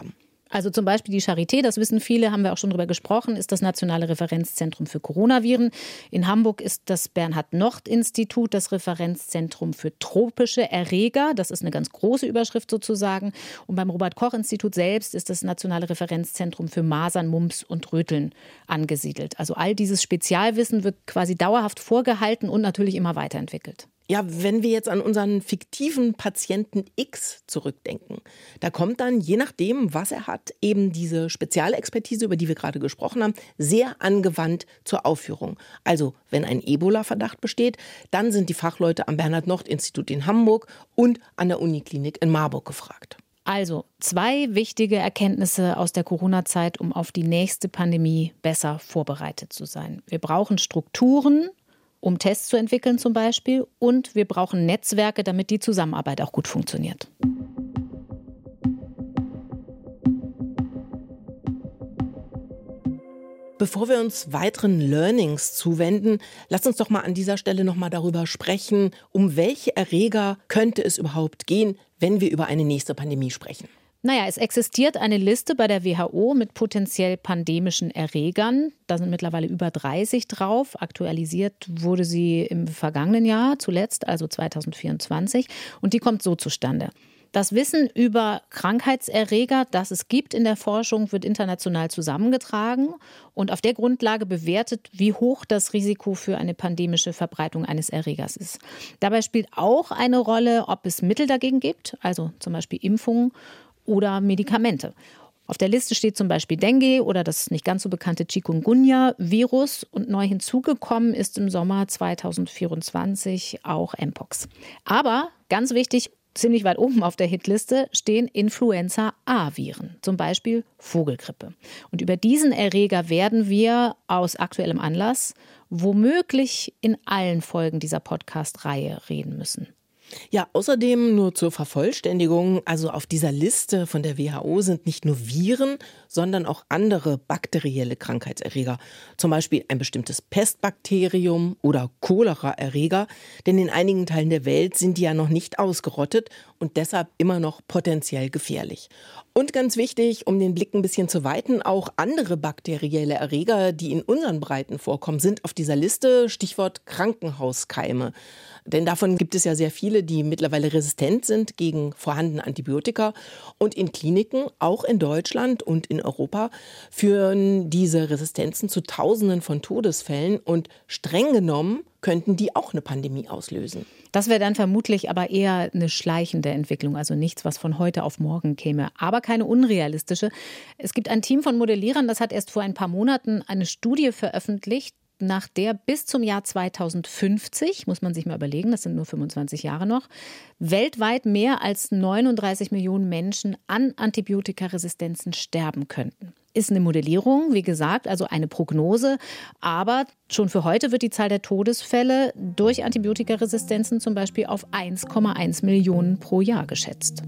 Also zum Beispiel die Charité, das wissen viele, haben wir auch schon drüber gesprochen, ist das nationale Referenzzentrum für Coronaviren. In Hamburg ist das Bernhard-Nocht-Institut das Referenzzentrum für tropische Erreger. Das ist eine ganz große Überschrift sozusagen. Und beim Robert-Koch-Institut selbst ist das nationale Referenzzentrum für Masern, Mumps und Röteln angesiedelt. Also all dieses Spezialwissen wird quasi dauerhaft vorgehalten und natürlich immer weiterentwickelt. Ja, wenn wir jetzt an unseren fiktiven Patienten X zurückdenken, da kommt dann, je nachdem, was er hat, eben diese Spezialexpertise, über die wir gerade gesprochen haben, sehr angewandt zur Aufführung. Also, wenn ein Ebola-Verdacht besteht, dann sind die Fachleute am Bernhard-Nocht-Institut in Hamburg und an der Uniklinik in Marburg gefragt. Also zwei wichtige Erkenntnisse aus der Corona-Zeit, um auf die nächste Pandemie besser vorbereitet zu sein. Wir brauchen Strukturen, um Tests zu entwickeln zum Beispiel. Und wir brauchen Netzwerke, damit die Zusammenarbeit auch gut funktioniert. Bevor wir uns weiteren Learnings zuwenden, lasst uns doch mal an dieser Stelle noch mal darüber sprechen, um welche Erreger könnte es überhaupt gehen, wenn wir über eine nächste Pandemie sprechen. Naja, es existiert eine Liste bei der W H O mit potenziell pandemischen Erregern. Da sind mittlerweile über dreißig drauf. Aktualisiert wurde sie im vergangenen Jahr, zuletzt, also zwanzig vierundzwanzig. Und die kommt so zustande. Das Wissen über Krankheitserreger, das es gibt in der Forschung, wird international zusammengetragen und auf der Grundlage bewertet, wie hoch das Risiko für eine pandemische Verbreitung eines Erregers ist. Dabei spielt auch eine Rolle, ob es Mittel dagegen gibt, also zum Beispiel Impfungen oder Medikamente. Auf der Liste steht zum Beispiel Dengue oder das nicht ganz so bekannte Chikungunya-Virus. Und neu hinzugekommen ist im Sommer zwanzig vierundzwanzig auch Mpox. Aber ganz wichtig, ziemlich weit oben auf der Hitliste stehen Influenza-A-Viren, zum Beispiel Vogelgrippe. Und über diesen Erreger werden wir aus aktuellem Anlass womöglich in allen Folgen dieser Podcast-Reihe reden müssen. Ja, außerdem nur zur Vervollständigung, also auf dieser Liste von der W H O sind nicht nur Viren, sondern auch andere bakterielle Krankheitserreger. Zum Beispiel ein bestimmtes Pestbakterium oder Choleraerreger, denn in einigen Teilen der Welt sind die ja noch nicht ausgerottet und deshalb immer noch potenziell gefährlich. Und ganz wichtig, um den Blick ein bisschen zu weiten, auch andere bakterielle Erreger, die in unseren Breiten vorkommen, sind auf dieser Liste, Stichwort Krankenhauskeime. Denn davon gibt es ja sehr viele, die mittlerweile resistent sind gegen vorhandene Antibiotika. Und in Kliniken, auch in Deutschland und in Europa, führen diese Resistenzen zu Tausenden von Todesfällen. Und streng genommen könnten die auch eine Pandemie auslösen. Das wäre dann vermutlich aber eher eine schleichende Entwicklung, also nichts, was von heute auf morgen käme, aber keine unrealistische. Es gibt ein Team von Modellierern, das hat erst vor ein paar Monaten eine Studie veröffentlicht, nach der bis zum Jahr zweitausendfünfzig, muss man sich mal überlegen, das sind nur fünfundzwanzig Jahre noch, weltweit mehr als neununddreißig Millionen Menschen an Antibiotikaresistenzen sterben könnten. Ist eine Modellierung, wie gesagt, also eine Prognose, aber schon für heute wird die Zahl der Todesfälle durch Antibiotikaresistenzen zum Beispiel auf eins Komma eins Millionen pro Jahr geschätzt.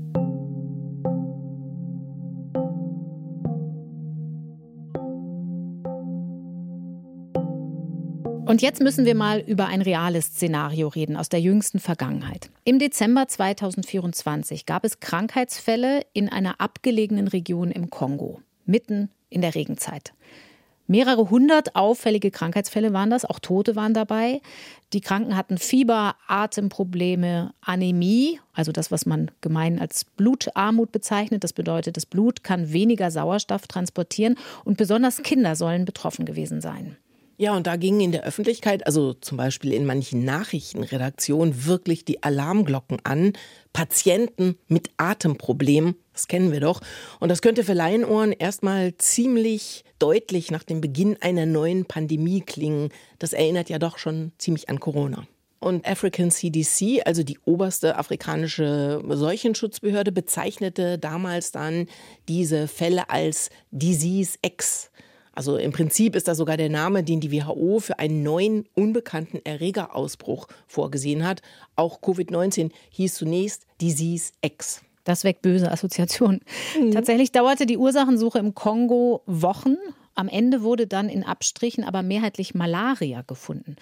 Und jetzt müssen wir mal über ein reales Szenario reden aus der jüngsten Vergangenheit. Im Dezember zweitausendvierundzwanzig gab es Krankheitsfälle in einer abgelegenen Region im Kongo, mitten in der Regenzeit. Mehrere hundert auffällige Krankheitsfälle waren das, auch Tote waren dabei. Die Kranken hatten Fieber, Atemprobleme, Anämie, also das, was man gemein als Blutarmut bezeichnet. Das bedeutet, das Blut kann weniger Sauerstoff transportieren und besonders Kinder sollen betroffen gewesen sein. Ja, und da gingen in der Öffentlichkeit, also zum Beispiel in manchen Nachrichtenredaktionen, wirklich die Alarmglocken an. Patienten mit Atemproblemen, das kennen wir doch. Und das könnte für Laienohren erstmal ziemlich deutlich nach dem Beginn einer neuen Pandemie klingen. Das erinnert ja doch schon ziemlich an Corona. Und African C D C, also die oberste afrikanische Seuchenschutzbehörde, bezeichnete damals dann diese Fälle als Disease X. Also im Prinzip ist das sogar der Name, den die W H O für einen neuen, unbekannten Erregerausbruch vorgesehen hat. Auch Covid neunzehn hieß zunächst Disease X. Das weckt böse Assoziationen. Mhm. Tatsächlich dauerte die Ursachensuche im Kongo Wochen. Am Ende wurde dann in Abstrichen aber mehrheitlich Malaria gefunden.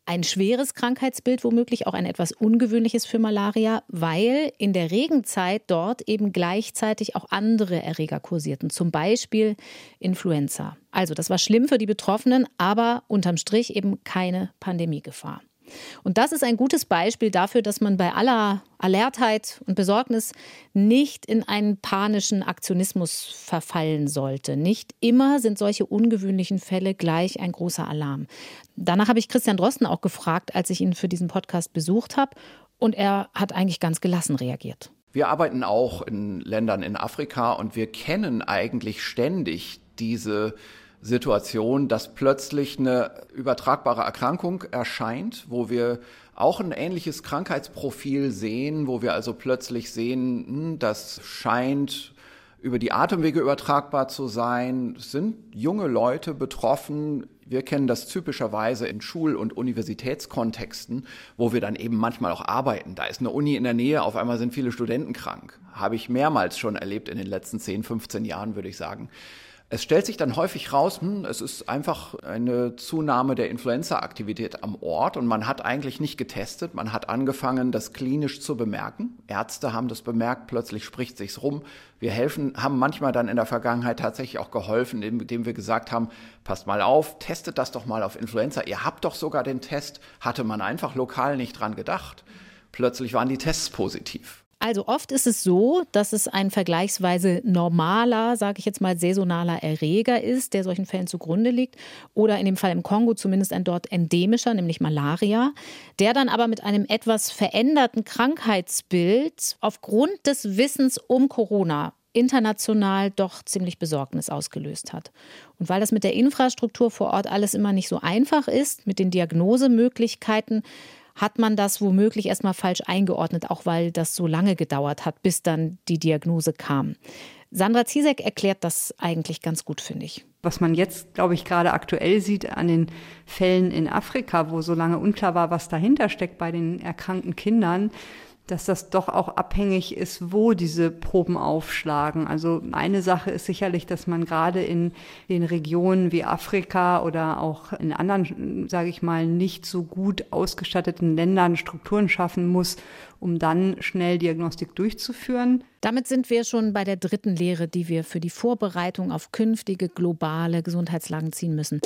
Ein schweres Krankheitsbild, womöglich auch ein etwas ungewöhnliches für Malaria, weil in der Regenzeit dort eben gleichzeitig auch andere Erreger kursierten, zum Beispiel Influenza. Also das war schlimm für die Betroffenen, aber unterm Strich eben keine Pandemiegefahr. Und das ist ein gutes Beispiel dafür, dass man bei aller Alertheit und Besorgnis nicht in einen panischen Aktionismus verfallen sollte. Nicht immer sind solche ungewöhnlichen Fälle gleich ein großer Alarm. Danach habe ich Christian Drosten auch gefragt, als ich ihn für diesen Podcast besucht habe. Und er hat eigentlich ganz gelassen reagiert. Wir arbeiten auch in Ländern in Afrika und wir kennen eigentlich ständig diese Situation, dass plötzlich eine übertragbare Erkrankung erscheint, wo wir auch ein ähnliches Krankheitsprofil sehen, wo wir also plötzlich sehen, das scheint über die Atemwege übertragbar zu sein. Es sind junge Leute betroffen. Wir kennen das typischerweise in Schul- und Universitätskontexten, wo wir dann eben manchmal auch arbeiten. Da ist eine Uni in der Nähe, auf einmal sind viele Studenten krank. Habe ich mehrmals schon erlebt in den letzten zehn, fünfzehn Jahren, würde ich sagen. Es stellt sich dann häufig raus, hm, es ist einfach eine Zunahme der Influenza-Aktivität am Ort und man hat eigentlich nicht getestet. Man hat angefangen, das klinisch zu bemerken. Ärzte haben das bemerkt, plötzlich spricht sich's rum. Wir helfen, haben manchmal dann in der Vergangenheit tatsächlich auch geholfen, indem wir gesagt haben, passt mal auf, testet das doch mal auf Influenza. Ihr habt doch sogar den Test, hatte man einfach lokal nicht dran gedacht. Plötzlich waren die Tests positiv. Also oft ist es so, dass es ein vergleichsweise normaler, sage ich jetzt mal saisonaler Erreger ist, der solchen Fällen zugrunde liegt. Oder in dem Fall im Kongo zumindest ein dort endemischer, nämlich Malaria, der dann aber mit einem etwas veränderten Krankheitsbild aufgrund des Wissens um Corona international doch ziemlich Besorgnis ausgelöst hat. Und weil das mit der Infrastruktur vor Ort alles immer nicht so einfach ist, mit den Diagnosemöglichkeiten, hat man das womöglich erstmal falsch eingeordnet, auch weil das so lange gedauert hat, bis dann die Diagnose kam. Sandra Ziesek erklärt das eigentlich ganz gut, finde ich. Was man jetzt, glaube ich, gerade aktuell sieht an den Fällen in Afrika, wo so lange unklar war, was dahinter steckt bei den erkrankten Kindern, dass das doch auch abhängig ist, wo diese Proben aufschlagen. Also eine Sache ist sicherlich, dass man gerade in den Regionen wie Afrika oder auch in anderen, sage ich mal, nicht so gut ausgestatteten Ländern Strukturen schaffen muss, um dann schnell Diagnostik durchzuführen. Damit sind wir schon bei der dritten Lehre, die wir für die Vorbereitung auf künftige globale Gesundheitslagen ziehen müssen.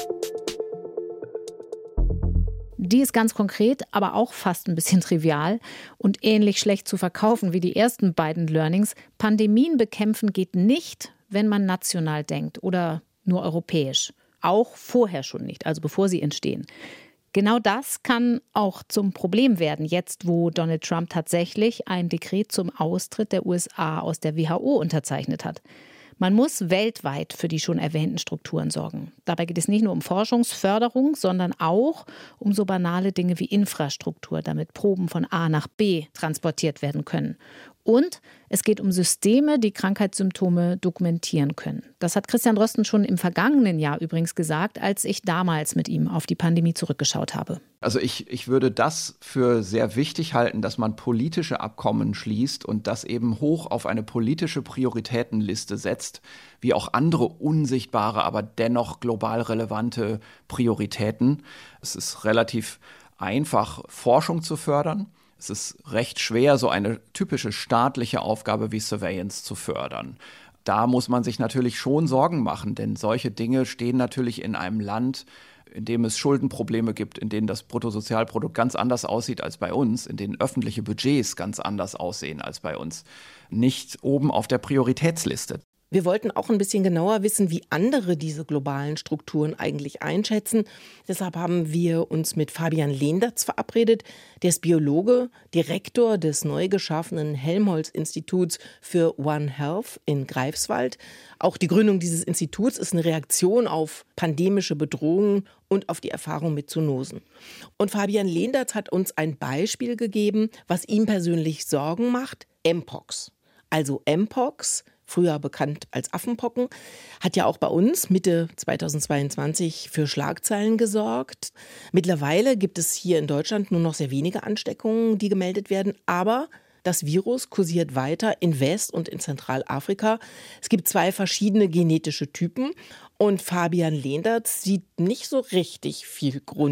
Die ist ganz konkret, aber auch fast ein bisschen trivial und ähnlich schlecht zu verkaufen wie die ersten beiden Learnings. Pandemien bekämpfen geht nicht, wenn man national denkt oder nur europäisch. Auch vorher schon nicht, also bevor sie entstehen. Genau das kann auch zum Problem werden, jetzt wo Donald Trump tatsächlich ein Dekret zum Austritt der U S A aus der W H O unterzeichnet hat. Man muss weltweit für die schon erwähnten Strukturen sorgen. Dabei geht es nicht nur um Forschungsförderung, sondern auch um so banale Dinge wie Infrastruktur, damit Proben von A nach B transportiert werden können. Und es geht um Systeme, die Krankheitssymptome dokumentieren können. Das hat Christian Drosten schon im vergangenen Jahr übrigens gesagt, als ich damals mit ihm auf die Pandemie zurückgeschaut habe. Also ich, ich würde das für sehr wichtig halten, dass man politische Abkommen schließt und das eben hoch auf eine politische Prioritätenliste setzt, wie auch andere unsichtbare, aber dennoch global relevante Prioritäten. Es ist relativ einfach, Forschung zu fördern. Es ist recht schwer, so eine typische staatliche Aufgabe wie Surveillance zu fördern. Da muss man sich natürlich schon Sorgen machen, denn solche Dinge stehen natürlich in einem Land, in dem es Schuldenprobleme gibt, in denen das Bruttosozialprodukt ganz anders aussieht als bei uns, in denen öffentliche Budgets ganz anders aussehen als bei uns, nicht oben auf der Prioritätsliste. Wir wollten auch ein bisschen genauer wissen, wie andere diese globalen Strukturen eigentlich einschätzen. Deshalb haben wir uns mit Fabian Lehndertz verabredet. Der ist Biologe, Direktor des neu geschaffenen Helmholtz-Instituts für One Health in Greifswald. Auch die Gründung dieses Instituts ist eine Reaktion auf pandemische Bedrohungen und auf die Erfahrung mit Zoonosen. Und Fabian Lehndertz hat uns ein Beispiel gegeben, was ihm persönlich Sorgen macht: Mpox. Also Mpox, früher bekannt als Affenpocken, hat ja auch bei uns Mitte zweitausendzweiundzwanzig für Schlagzeilen gesorgt. Mittlerweile gibt es hier in Deutschland nur noch sehr wenige Ansteckungen, die gemeldet werden, aber das Virus kursiert weiter in West- und in Zentralafrika. Es gibt zwei verschiedene genetische Typen und Fabian Lehndertz sieht nicht so richtig viel Grund,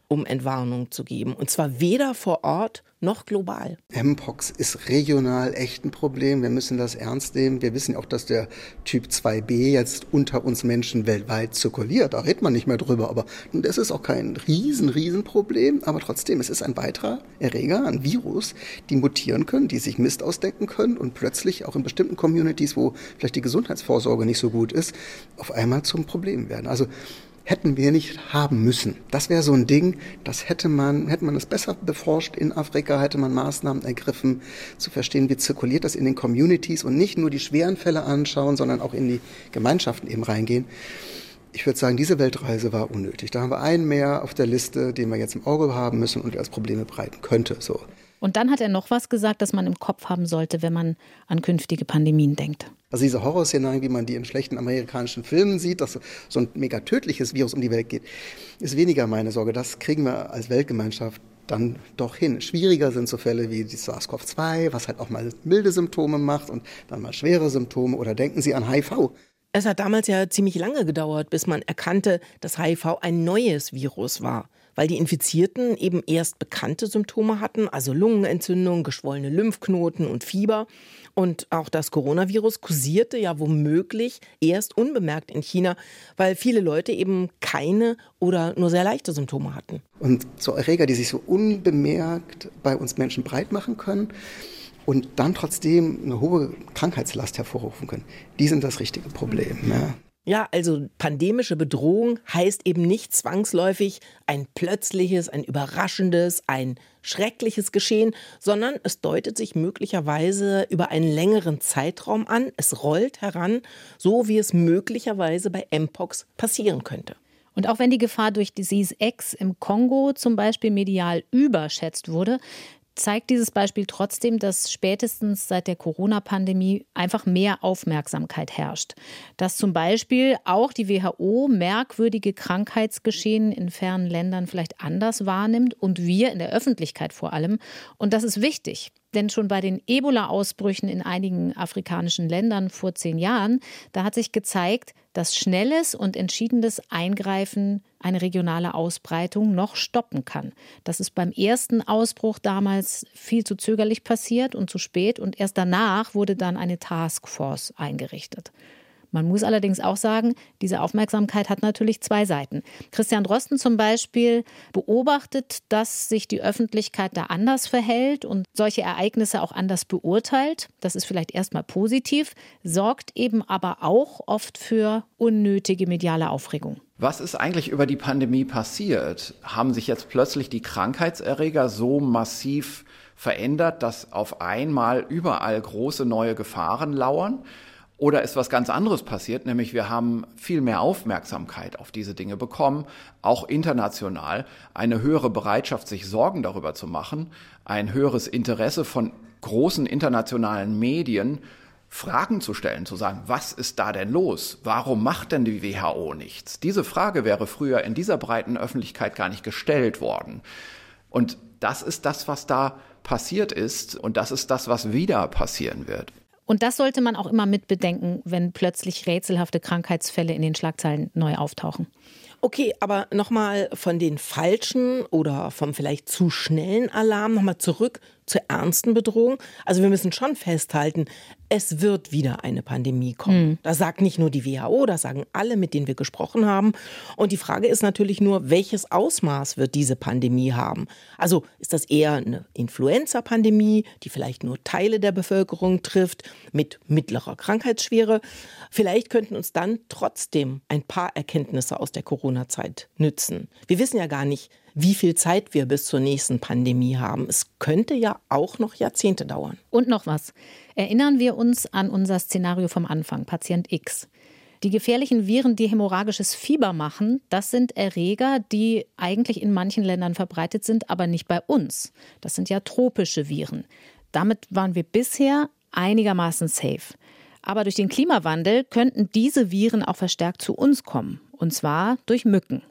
um Entwarnung zu geben. Und zwar weder vor Ort noch global. Mpox ist regional echt ein Problem. Wir müssen das ernst nehmen. Wir wissen auch, dass der Typ zwei b jetzt unter uns Menschen weltweit zirkuliert. Da redet man nicht mehr drüber. Aber das ist auch kein riesen, riesen Problem. Aber trotzdem, es ist ein weiterer Erreger, ein Virus, die mutieren können, die sich Mist ausdenken können und plötzlich auch in bestimmten Communities, wo vielleicht die Gesundheitsvorsorge nicht so gut ist, auf einmal zum Problem werden. Also hätten wir nicht haben müssen. Das wäre so ein Ding, das hätte man, hätte man das besser beforscht in Afrika, hätte man Maßnahmen ergriffen, zu verstehen, wie zirkuliert das in den Communities und nicht nur die schweren Fälle anschauen, sondern auch in die Gemeinschaften eben reingehen. Ich würde sagen, diese Weltreise war unnötig. Da haben wir einen mehr auf der Liste, den wir jetzt im Auge haben müssen und der als Probleme breiten könnte. So. Und dann hat er noch was gesagt, das man im Kopf haben sollte, wenn man an künftige Pandemien denkt. Also diese Horrorszenarien, wie man die in schlechten amerikanischen Filmen sieht, dass so ein mega tödliches Virus um die Welt geht, ist weniger meine Sorge. Das kriegen wir als Weltgemeinschaft dann doch hin. Schwieriger sind so Fälle wie die SARS-C o V zwei, was halt auch mal milde Symptome macht und dann mal schwere Symptome. Oder denken Sie an H I V. Es hat damals ja ziemlich lange gedauert, bis man erkannte, dass H I V ein neues Virus war. Weil die Infizierten eben erst bekannte Symptome hatten, also Lungenentzündung, geschwollene Lymphknoten und Fieber. Und auch das Coronavirus kursierte ja womöglich erst unbemerkt in China, weil viele Leute eben keine oder nur sehr leichte Symptome hatten. Und so Erreger, die sich so unbemerkt bei uns Menschen breit machen können und dann trotzdem eine hohe Krankheitslast hervorrufen können, die sind das richtige Problem. Ja. Ja, also pandemische Bedrohung heißt eben nicht zwangsläufig ein plötzliches, ein überraschendes, ein schreckliches Geschehen, sondern es deutet sich möglicherweise über einen längeren Zeitraum an. Es rollt heran, so wie es möglicherweise bei Mpox passieren könnte. Und auch wenn die Gefahr durch Disease X im Kongo zum Beispiel medial überschätzt wurde, zeigt dieses Beispiel trotzdem, dass spätestens seit der Corona-Pandemie einfach mehr Aufmerksamkeit herrscht. Dass zum Beispiel auch die W H O merkwürdige Krankheitsgeschehen in fernen Ländern vielleicht anders wahrnimmt und wir in der Öffentlichkeit vor allem. Und das ist wichtig. Denn schon bei den Ebola-Ausbrüchen in einigen afrikanischen Ländern vor zehn Jahren, da hat sich gezeigt, dass schnelles und entschiedenes Eingreifen eine regionale Ausbreitung noch stoppen kann. Das ist beim ersten Ausbruch damals viel zu zögerlich passiert und zu spät. Und erst danach wurde dann eine Taskforce eingerichtet. Man muss allerdings auch sagen, diese Aufmerksamkeit hat natürlich zwei Seiten. Christian Drosten zum Beispiel beobachtet, dass sich die Öffentlichkeit da anders verhält und solche Ereignisse auch anders beurteilt. Das ist vielleicht erstmal positiv, sorgt eben aber auch oft für unnötige mediale Aufregung. Was ist eigentlich über die Pandemie passiert? Haben sich jetzt plötzlich die Krankheitserreger so massiv verändert, dass auf einmal überall große neue Gefahren lauern? Oder ist was ganz anderes passiert, nämlich wir haben viel mehr Aufmerksamkeit auf diese Dinge bekommen, auch international, eine höhere Bereitschaft, sich Sorgen darüber zu machen, ein höheres Interesse von großen internationalen Medien, Fragen zu stellen, zu sagen, was ist da denn los? Warum macht denn die W H O nichts? Diese Frage wäre früher in dieser breiten Öffentlichkeit gar nicht gestellt worden. Und das ist das, was da passiert ist und das ist das, was wieder passieren wird. Und das sollte man auch immer mitbedenken, wenn plötzlich rätselhafte Krankheitsfälle in den Schlagzeilen neu auftauchen. Okay, aber nochmal von den falschen oder vom vielleicht zu schnellen Alarm nochmal zurück zur ernsten Bedrohung. Also wir müssen schon festhalten, es wird wieder eine Pandemie kommen. Mhm. Das sagt nicht nur die W H O, das sagen alle, mit denen wir gesprochen haben. Und die Frage ist natürlich nur, welches Ausmaß wird diese Pandemie haben? Also ist das eher eine Influenza-Pandemie, die vielleicht nur Teile der Bevölkerung trifft, mit mittlerer Krankheitsschwere? Vielleicht könnten uns dann trotzdem ein paar Erkenntnisse aus der Corona-Zeit nützen. Wir wissen ja gar nicht, wie viel Zeit wir bis zur nächsten Pandemie haben. Es könnte ja auch noch Jahrzehnte dauern. Und noch was. Erinnern wir uns an unser Szenario vom Anfang, Patient X. Die gefährlichen Viren, die hämorrhagisches Fieber machen, das sind Erreger, die eigentlich in manchen Ländern verbreitet sind, aber nicht bei uns. Das sind ja tropische Viren. Damit waren wir bisher einigermaßen safe. Aber durch den Klimawandel könnten diese Viren auch verstärkt zu uns kommen. Und zwar durch Mücken.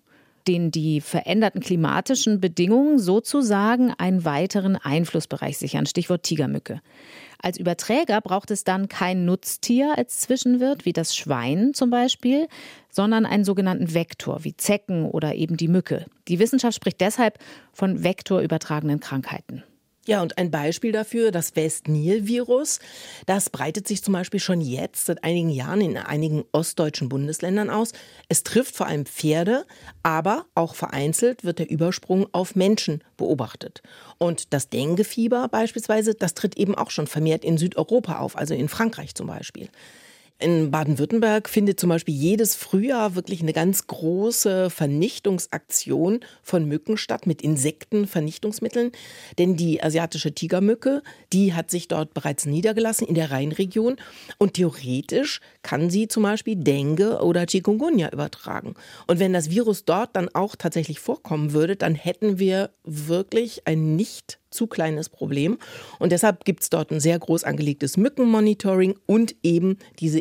denen die veränderten klimatischen Bedingungen sozusagen einen weiteren Einflussbereich sichern. Stichwort Tigermücke. Als Überträger braucht es dann kein Nutztier als Zwischenwirt, wie das Schwein zum Beispiel, sondern einen sogenannten Vektor, wie Zecken oder eben die Mücke. Die Wissenschaft spricht deshalb von vektorübertragenen Krankheiten. Ja, und ein Beispiel dafür, das West-Nil-Virus, das breitet sich zum Beispiel schon jetzt seit einigen Jahren in einigen ostdeutschen Bundesländern aus. Es trifft vor allem Pferde, aber auch vereinzelt wird der Übersprung auf Menschen beobachtet. Und das Dengue-Fieber beispielsweise, das tritt eben auch schon vermehrt in Südeuropa auf, also in Frankreich zum Beispiel. In Baden-Württemberg findet zum Beispiel jedes Frühjahr wirklich eine ganz große Vernichtungsaktion von Mücken statt mit Insektenvernichtungsmitteln. Denn die asiatische Tigermücke, die hat sich dort bereits niedergelassen in der Rheinregion. Und theoretisch kann sie zum Beispiel Dengue oder Chikungunya übertragen. Und wenn das Virus dort dann auch tatsächlich vorkommen würde, dann hätten wir wirklich ein nicht zu kleines Problem. Und deshalb gibt es dort ein sehr groß angelegtes Mückenmonitoring und eben diese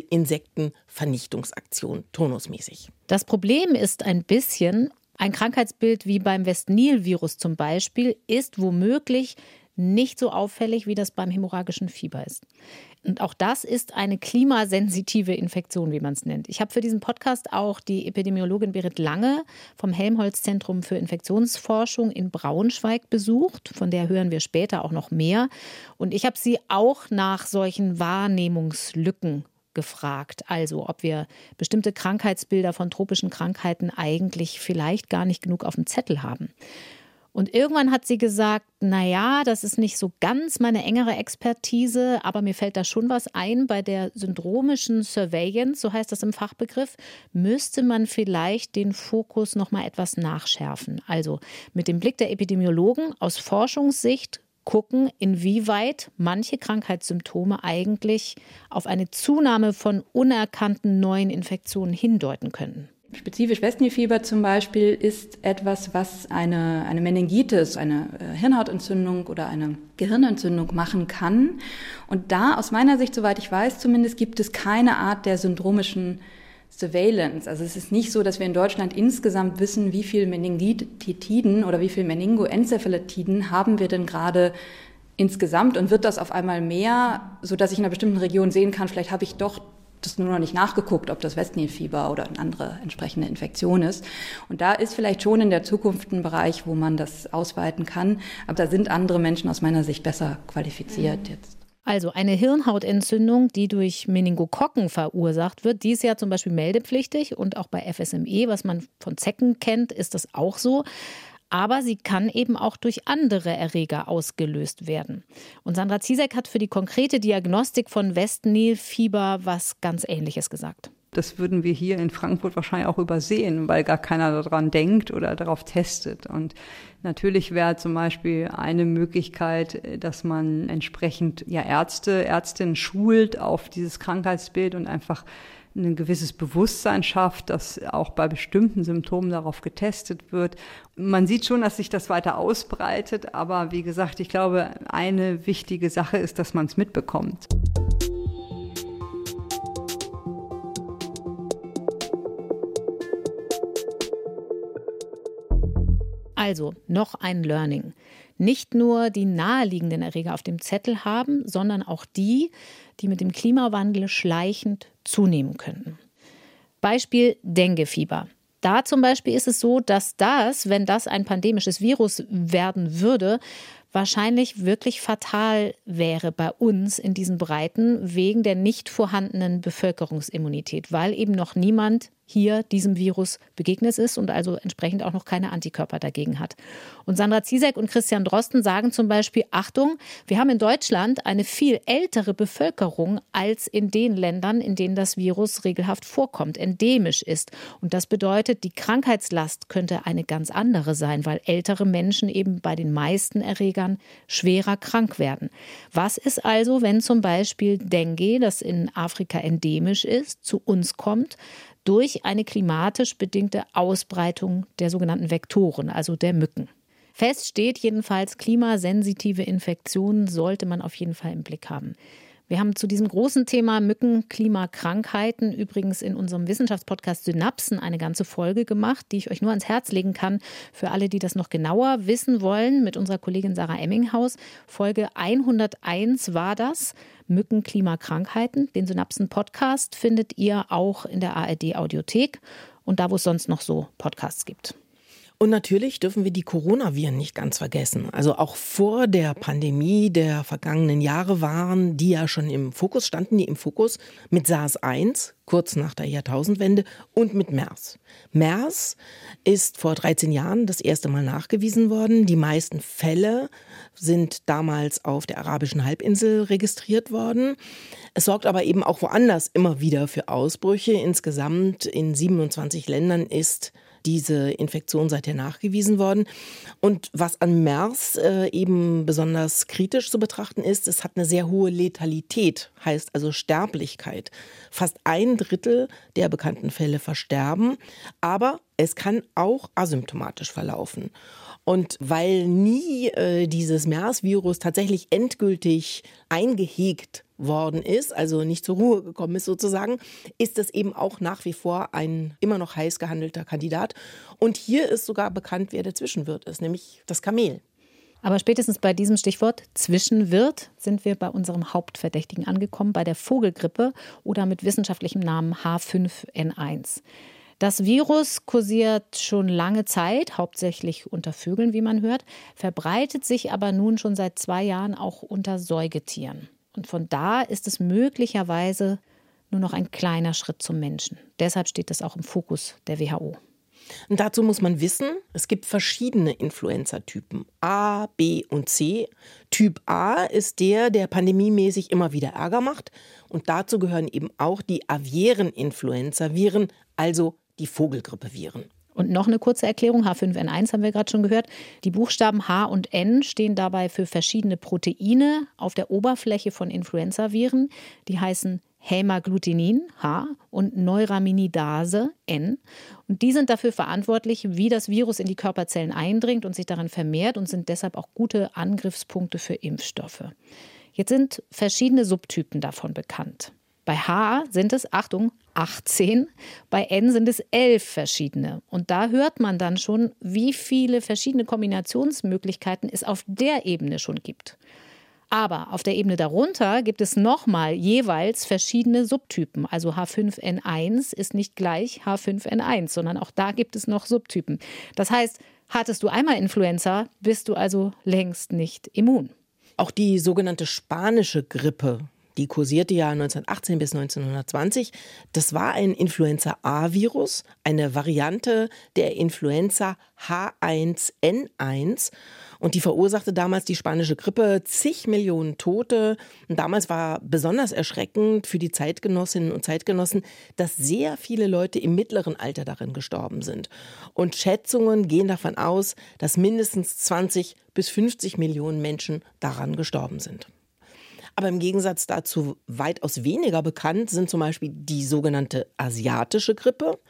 Insektenvernichtungsaktion turnusmäßig. Das Problem ist ein bisschen, ein Krankheitsbild wie beim West-Nil-Virus zum Beispiel ist womöglich nicht so auffällig, wie das beim hämorrhagischen Fieber ist. Und auch das ist eine klimasensitive Infektion, wie man es nennt. Ich habe für diesen Podcast auch die Epidemiologin Berit Lange vom Helmholtz-Zentrum für Infektionsforschung in Braunschweig besucht. Von der hören wir später auch noch mehr. Und ich habe sie auch nach solchen Wahrnehmungslücken gefragt. Also ob wir bestimmte Krankheitsbilder von tropischen Krankheiten eigentlich vielleicht gar nicht genug auf dem Zettel haben. Und irgendwann hat sie gesagt, naja, das ist nicht so ganz meine engere Expertise, aber mir fällt da schon was ein. Bei der syndromischen Surveillance, so heißt das im Fachbegriff, müsste man vielleicht den Fokus noch mal etwas nachschärfen. Also mit dem Blick der Epidemiologen aus Forschungssicht gucken, inwieweit manche Krankheitssymptome eigentlich auf eine Zunahme von unerkannten neuen Infektionen hindeuten könnten. Spezifisch West-Nil-Fieber zum Beispiel ist etwas, was eine, eine Meningitis, eine Hirnhautentzündung oder eine Gehirnentzündung machen kann. Und da aus meiner Sicht, soweit ich weiß zumindest, gibt es keine Art der syndromischen Surveillance. Also es ist nicht so, dass wir in Deutschland insgesamt wissen, wie viel Meningitiden oder wie viel Meningoencephaletiden haben wir denn gerade insgesamt und wird das auf einmal mehr, sodass ich in einer bestimmten Region sehen kann, vielleicht habe ich doch das nur noch nicht nachgeguckt, ob das West-Nil-Fieber oder eine andere entsprechende Infektion ist. Und da ist vielleicht schon in der Zukunft ein Bereich, wo man das ausweiten kann. Aber da sind andere Menschen aus meiner Sicht besser qualifiziert mhm. jetzt. Also eine Hirnhautentzündung, die durch Meningokokken verursacht wird, die ist ja zum Beispiel meldepflichtig. Und auch bei F S M E, was man von Zecken kennt, ist das auch so. Aber sie kann eben auch durch andere Erreger ausgelöst werden. Und Sandra Ziesek hat für die konkrete Diagnostik von West-Nil-Fieber was ganz Ähnliches gesagt. Das würden wir hier in Frankfurt wahrscheinlich auch übersehen, weil gar keiner daran denkt oder darauf testet. Und natürlich wäre zum Beispiel eine Möglichkeit, dass man entsprechend ja Ärzte, Ärztinnen schult auf dieses Krankheitsbild und einfach ein gewisses Bewusstsein schafft, dass auch bei bestimmten Symptomen darauf getestet wird. Man sieht schon, dass sich das weiter ausbreitet, aber wie gesagt, ich glaube, eine wichtige Sache ist, dass man es mitbekommt. Also noch ein Learning. Nicht nur die naheliegenden Erreger auf dem Zettel haben, sondern auch die, die mit dem Klimawandel schleichend zunehmen könnten. Beispiel Dengue-Fieber. Da zum Beispiel ist es so, dass das, wenn das ein pandemisches Virus werden würde, wahrscheinlich wirklich fatal wäre bei uns in diesen Breiten wegen der nicht vorhandenen Bevölkerungsimmunität, weil eben noch niemand hier diesem Virus begegnet ist und also entsprechend auch noch keine Antikörper dagegen hat. Und Sandra Ziesek und Christian Drosten sagen zum Beispiel, Achtung, wir haben in Deutschland eine viel ältere Bevölkerung als in den Ländern, in denen das Virus regelhaft vorkommt, endemisch ist. Und das bedeutet, die Krankheitslast könnte eine ganz andere sein, weil ältere Menschen eben bei den meisten Erregern schwerer krank werden. Was ist also, wenn zum Beispiel Dengue, das in Afrika endemisch ist, zu uns kommt, durch eine klimatisch bedingte Ausbreitung der sogenannten Vektoren, also der Mücken. Fest steht jedenfalls, klimasensitive Infektionen sollte man auf jeden Fall im Blick haben. Wir haben zu diesem großen Thema Mücken, Klima, Krankheiten übrigens in unserem Wissenschaftspodcast Synapsen eine ganze Folge gemacht, die ich euch nur ans Herz legen kann für alle, die das noch genauer wissen wollen, mit unserer Kollegin Sarah Emminghaus. Folge hunderteins war das, Mücken, Klima, Krankheiten. Den Synapsen-Podcast findet ihr auch in der A R D-Audiothek und da, wo es sonst noch so Podcasts gibt. Und natürlich dürfen wir die Coronaviren nicht ganz vergessen. Also auch vor der Pandemie der vergangenen Jahre waren die ja schon im Fokus, standen die im Fokus mit SARS eins, kurz nach der Jahrtausendwende, und mit MERS. MERS ist vor dreizehn Jahren das erste Mal nachgewiesen worden. Die meisten Fälle sind damals auf der arabischen Halbinsel registriert worden. Es sorgt aber eben auch woanders immer wieder für Ausbrüche. Insgesamt in siebenundzwanzig Ländern ist diese Infektion seither nachgewiesen worden. Und was an MERS äh, eben besonders kritisch zu betrachten ist, es hat eine sehr hohe Letalität, heißt also Sterblichkeit. Fast ein Drittel der bekannten Fälle versterben, aber es kann auch asymptomatisch verlaufen. Und weil nie äh, dieses MERS-Virus tatsächlich endgültig eingehegt worden ist, also nicht zur Ruhe gekommen ist sozusagen, ist es eben auch nach wie vor ein immer noch heiß gehandelter Kandidat. Und hier ist sogar bekannt, wer der Zwischenwirt ist, nämlich das Kamel. Aber spätestens bei diesem Stichwort Zwischenwirt sind wir bei unserem Hauptverdächtigen angekommen, bei der Vogelgrippe oder mit wissenschaftlichem Namen H fünf N eins. Das Virus kursiert schon lange Zeit, hauptsächlich unter Vögeln, wie man hört, verbreitet sich aber nun schon seit zwei Jahren auch unter Säugetieren. Und von da ist es möglicherweise nur noch ein kleiner Schritt zum Menschen. Deshalb steht das auch im Fokus der W H O. Und dazu muss man wissen, es gibt verschiedene Influenza-Typen, A, B und C. Typ A ist der, der pandemiemäßig immer wieder Ärger macht. Und dazu gehören eben auch die aviären Influenza-Viren, also die Vogelgrippeviren. Und noch eine kurze Erklärung, H fünf N eins haben wir gerade schon gehört. Die Buchstaben H und N stehen dabei für verschiedene Proteine auf der Oberfläche von Influenzaviren. Die heißen Hämagglutinin, H, und Neuraminidase, N. Und die sind dafür verantwortlich, wie das Virus in die Körperzellen eindringt und sich daran vermehrt und sind deshalb auch gute Angriffspunkte für Impfstoffe. Jetzt sind verschiedene Subtypen davon bekannt. Bei H sind es, Achtung, achtzehn, bei N sind es elf verschiedene. Und da hört man dann schon, wie viele verschiedene Kombinationsmöglichkeiten es auf der Ebene schon gibt. Aber auf der Ebene darunter gibt es nochmal jeweils verschiedene Subtypen. Also H fünf N eins ist nicht gleich H fünf N eins, sondern auch da gibt es noch Subtypen. Das heißt, hattest du einmal Influenza, bist du also längst nicht immun. Auch die sogenannte spanische Grippe, die kursierte ja neunzehnhundertachtzehn bis neunzehnhundertzwanzig. Das war ein Influenza-A-Virus, eine Variante der Influenza H eins N eins. Und die verursachte damals die spanische Grippe zig Millionen Tote. Und damals war besonders erschreckend für die Zeitgenossinnen und Zeitgenossen, dass sehr viele Leute im mittleren Alter darin gestorben sind. Und Schätzungen gehen davon aus, dass mindestens zwanzig bis fünfzig Millionen Menschen daran gestorben sind. Aber im Gegensatz dazu weitaus weniger bekannt sind zum Beispiel die sogenannte asiatische Grippe.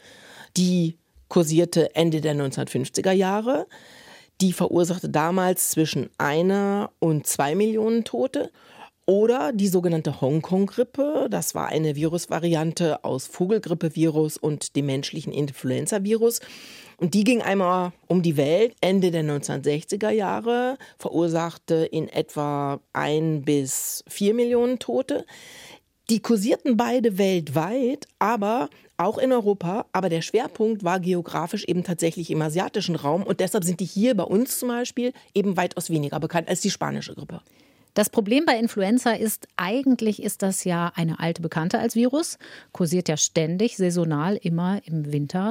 Die kursierte Ende der neunzehnhundertfünfziger Jahre. Die verursachte damals zwischen einer und zwei Millionen Tote. Oder die sogenannte Hongkong-Grippe. Das war eine Virusvariante aus Vogelgrippevirus und dem menschlichen Influenza-Virus. Und die ging einmal um die Welt Ende der neunzehnhundertsechziger Jahre, verursachte in etwa ein bis vier Millionen Tote. Die kursierten beide weltweit, aber auch in Europa. Aber der Schwerpunkt war geografisch eben tatsächlich im asiatischen Raum. Und deshalb sind die hier bei uns zum Beispiel eben weitaus weniger bekannt als die spanische Grippe. Das Problem bei Influenza ist, eigentlich ist das ja eine alte Bekannte als Virus, kursiert ja ständig, saisonal, immer im Winter,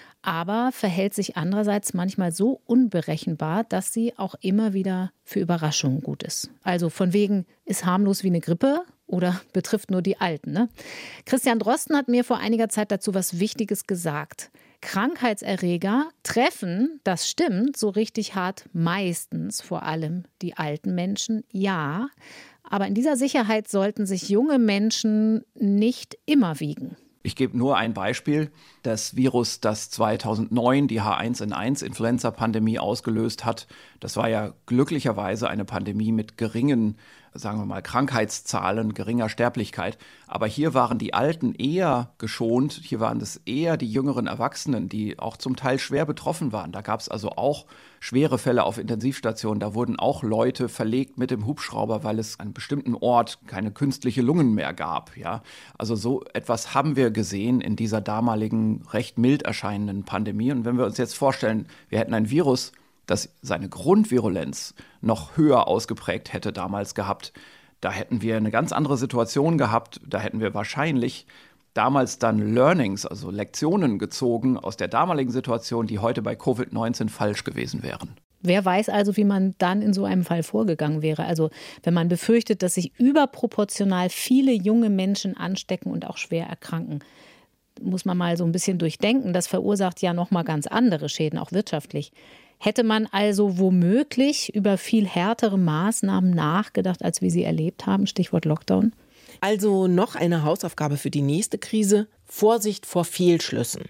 aber verhält sich andererseits manchmal so unberechenbar, dass sie auch immer wieder für Überraschungen gut ist. Also von wegen, ist harmlos wie eine Grippe oder betrifft nur die Alten, ne? Christian Drosten hat mir vor einiger Zeit dazu was Wichtiges gesagt. Krankheitserreger treffen, das stimmt, so richtig hart meistens vor allem die alten Menschen, ja. Aber in dieser Sicherheit sollten sich junge Menschen nicht immer wiegen. Ich gebe nur ein Beispiel. Das Virus, das zweitausendneun die H eins N eins Influenza-Pandemie ausgelöst hat, das war ja glücklicherweise eine Pandemie mit geringen sagen wir mal, Krankheitszahlen, geringer Sterblichkeit. Aber hier waren die Alten eher geschont, hier waren es eher die jüngeren Erwachsenen, die auch zum Teil schwer betroffen waren. Da gab es also auch schwere Fälle auf Intensivstationen. Da wurden auch Leute verlegt mit dem Hubschrauber, weil es an einem bestimmten Ort keine künstliche Lungen mehr gab. Ja? Also so etwas haben wir gesehen in dieser damaligen recht mild erscheinenden Pandemie. Und wenn wir uns jetzt vorstellen, wir hätten ein Virus, das seine Grundvirulenz noch höher ausgeprägt hätte damals gehabt, da hätten wir eine ganz andere Situation gehabt. Da hätten wir wahrscheinlich damals dann Learnings, also Lektionen gezogen aus der damaligen Situation, die heute bei Covid neunzehn falsch gewesen wären. Wer weiß also, wie man dann in so einem Fall vorgegangen wäre? Also wenn man befürchtet, dass sich überproportional viele junge Menschen anstecken und auch schwer erkranken, muss man mal so ein bisschen durchdenken. Das verursacht ja noch mal ganz andere Schäden, auch wirtschaftlich. Hätte man also womöglich über viel härtere Maßnahmen nachgedacht, als wir sie erlebt haben? Stichwort Lockdown. Also noch eine Hausaufgabe für die nächste Krise. Vorsicht vor Fehlschlüssen.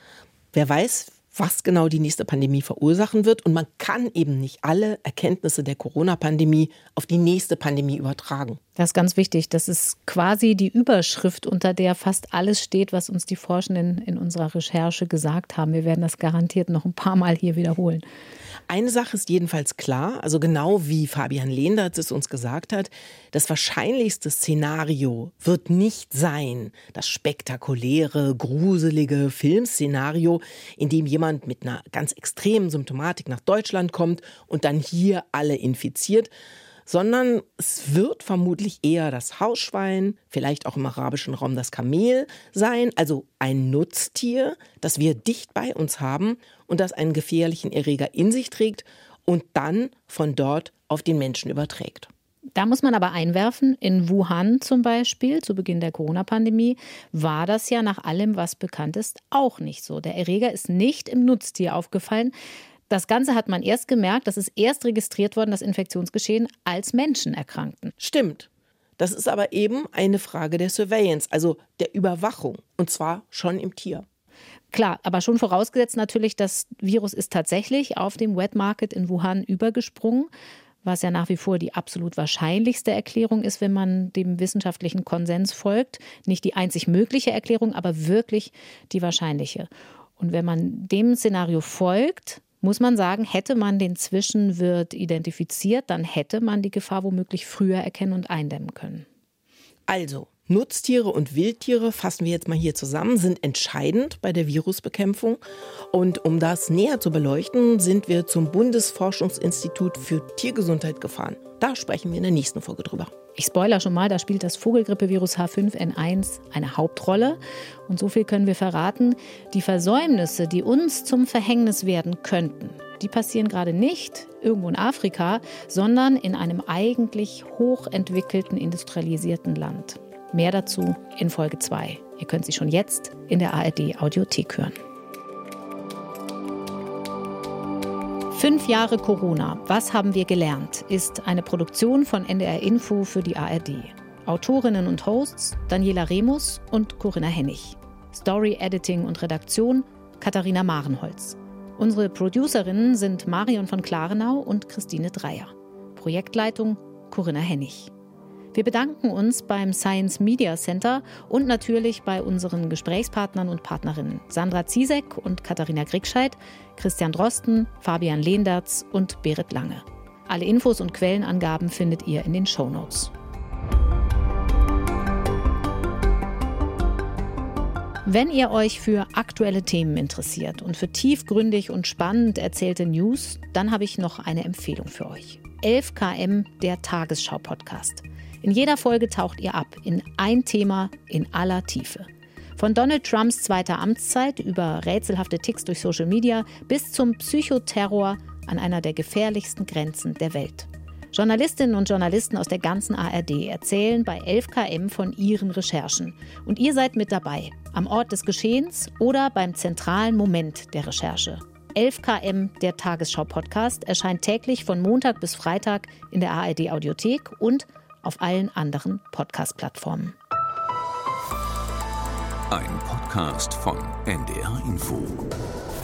Wer weiß, was genau die nächste Pandemie verursachen wird. Und man kann eben nicht alle Erkenntnisse der Corona-Pandemie auf die nächste Pandemie übertragen. Das ist ganz wichtig. Das ist quasi die Überschrift, unter der fast alles steht, was uns die Forschenden in unserer Recherche gesagt haben. Wir werden das garantiert noch ein paar Mal hier wiederholen. Eine Sache ist jedenfalls klar, also genau wie Fabian Lehndertz es uns gesagt hat, das wahrscheinlichste Szenario wird nicht sein, das spektakuläre, gruselige Filmszenario, in dem jemand mit einer ganz extremen Symptomatik nach Deutschland kommt und dann hier alle infiziert, sondern es wird vermutlich eher das Hausschwein, vielleicht auch im arabischen Raum das Kamel sein, also ein Nutztier, das wir dicht bei uns haben und das einen gefährlichen Erreger in sich trägt und dann von dort auf den Menschen überträgt. Da muss man aber einwerfen, in Wuhan zum Beispiel, zu Beginn der Corona-Pandemie, war das ja nach allem, was bekannt ist, auch nicht so. Der Erreger ist nicht im Nutztier aufgefallen. Das Ganze hat man erst gemerkt, das ist erst registriert worden, das Infektionsgeschehen, als Menschen erkrankten. Stimmt. Das ist aber eben eine Frage der Surveillance, also der Überwachung, und zwar schon im Tier. Klar, aber schon vorausgesetzt natürlich, das Virus ist tatsächlich auf dem Wet Market in Wuhan übergesprungen, was ja nach wie vor die absolut wahrscheinlichste Erklärung ist, wenn man dem wissenschaftlichen Konsens folgt. Nicht die einzig mögliche Erklärung, aber wirklich die wahrscheinliche. Und wenn man dem Szenario folgt, muss man sagen, hätte man den Zwischenwirt identifiziert, dann hätte man die Gefahr womöglich früher erkennen und eindämmen können. Also, Nutztiere und Wildtiere, fassen wir jetzt mal hier zusammen, sind entscheidend bei der Virusbekämpfung. Und um das näher zu beleuchten, sind wir zum Bundesforschungsinstitut für Tiergesundheit gefahren. Da sprechen wir in der nächsten Folge drüber. Ich spoilere schon mal, da spielt das Vogelgrippevirus H fünf N eins eine Hauptrolle. Und so viel können wir verraten. Die Versäumnisse, die uns zum Verhängnis werden könnten, die passieren gerade nicht irgendwo in Afrika, sondern in einem eigentlich hochentwickelten, industrialisierten Land. Mehr dazu in Folge zwei. Ihr könnt sie schon jetzt in der A R D-Audiothek hören. Fünf Jahre Corona. Was haben wir gelernt? Ist eine Produktion von N D R Info für die A R D. Autorinnen und Hosts Daniela Remus und Corinna Hennig. Story, Editing und Redaktion Katharina Marenholz. Unsere Producerinnen sind Marion von Klarenau und Christine Dreier. Projektleitung Corinna Hennig. Wir bedanken uns beim Science Media Center und natürlich bei unseren Gesprächspartnern und Partnerinnen Sandra Ziesek und Katharina Griegscheid, Christian Drosten, Fabian Lehndertz und Berit Lange. Alle Infos und Quellenangaben findet ihr in den Shownotes. Wenn ihr euch für aktuelle Themen interessiert und für tiefgründig und spannend erzählte News, dann habe ich noch eine Empfehlung für euch. elf Kilometer pro Stunde, der Tagesschau-Podcast. In jeder Folge taucht ihr ab in ein Thema in aller Tiefe. Von Donald Trumps zweiter Amtszeit über rätselhafte Ticks durch Social Media bis zum Psychoterror an einer der gefährlichsten Grenzen der Welt. Journalistinnen und Journalisten aus der ganzen A R D erzählen bei elf Kilometer pro Stunde von ihren Recherchen. Und ihr seid mit dabei, am Ort des Geschehens oder beim zentralen Moment der Recherche. elf Kilometer pro Stunde, der Tagesschau-Podcast, erscheint täglich von Montag bis Freitag in der A R D-Audiothek und auf allen anderen Podcast-Plattformen. Ein Podcast von N D R Info.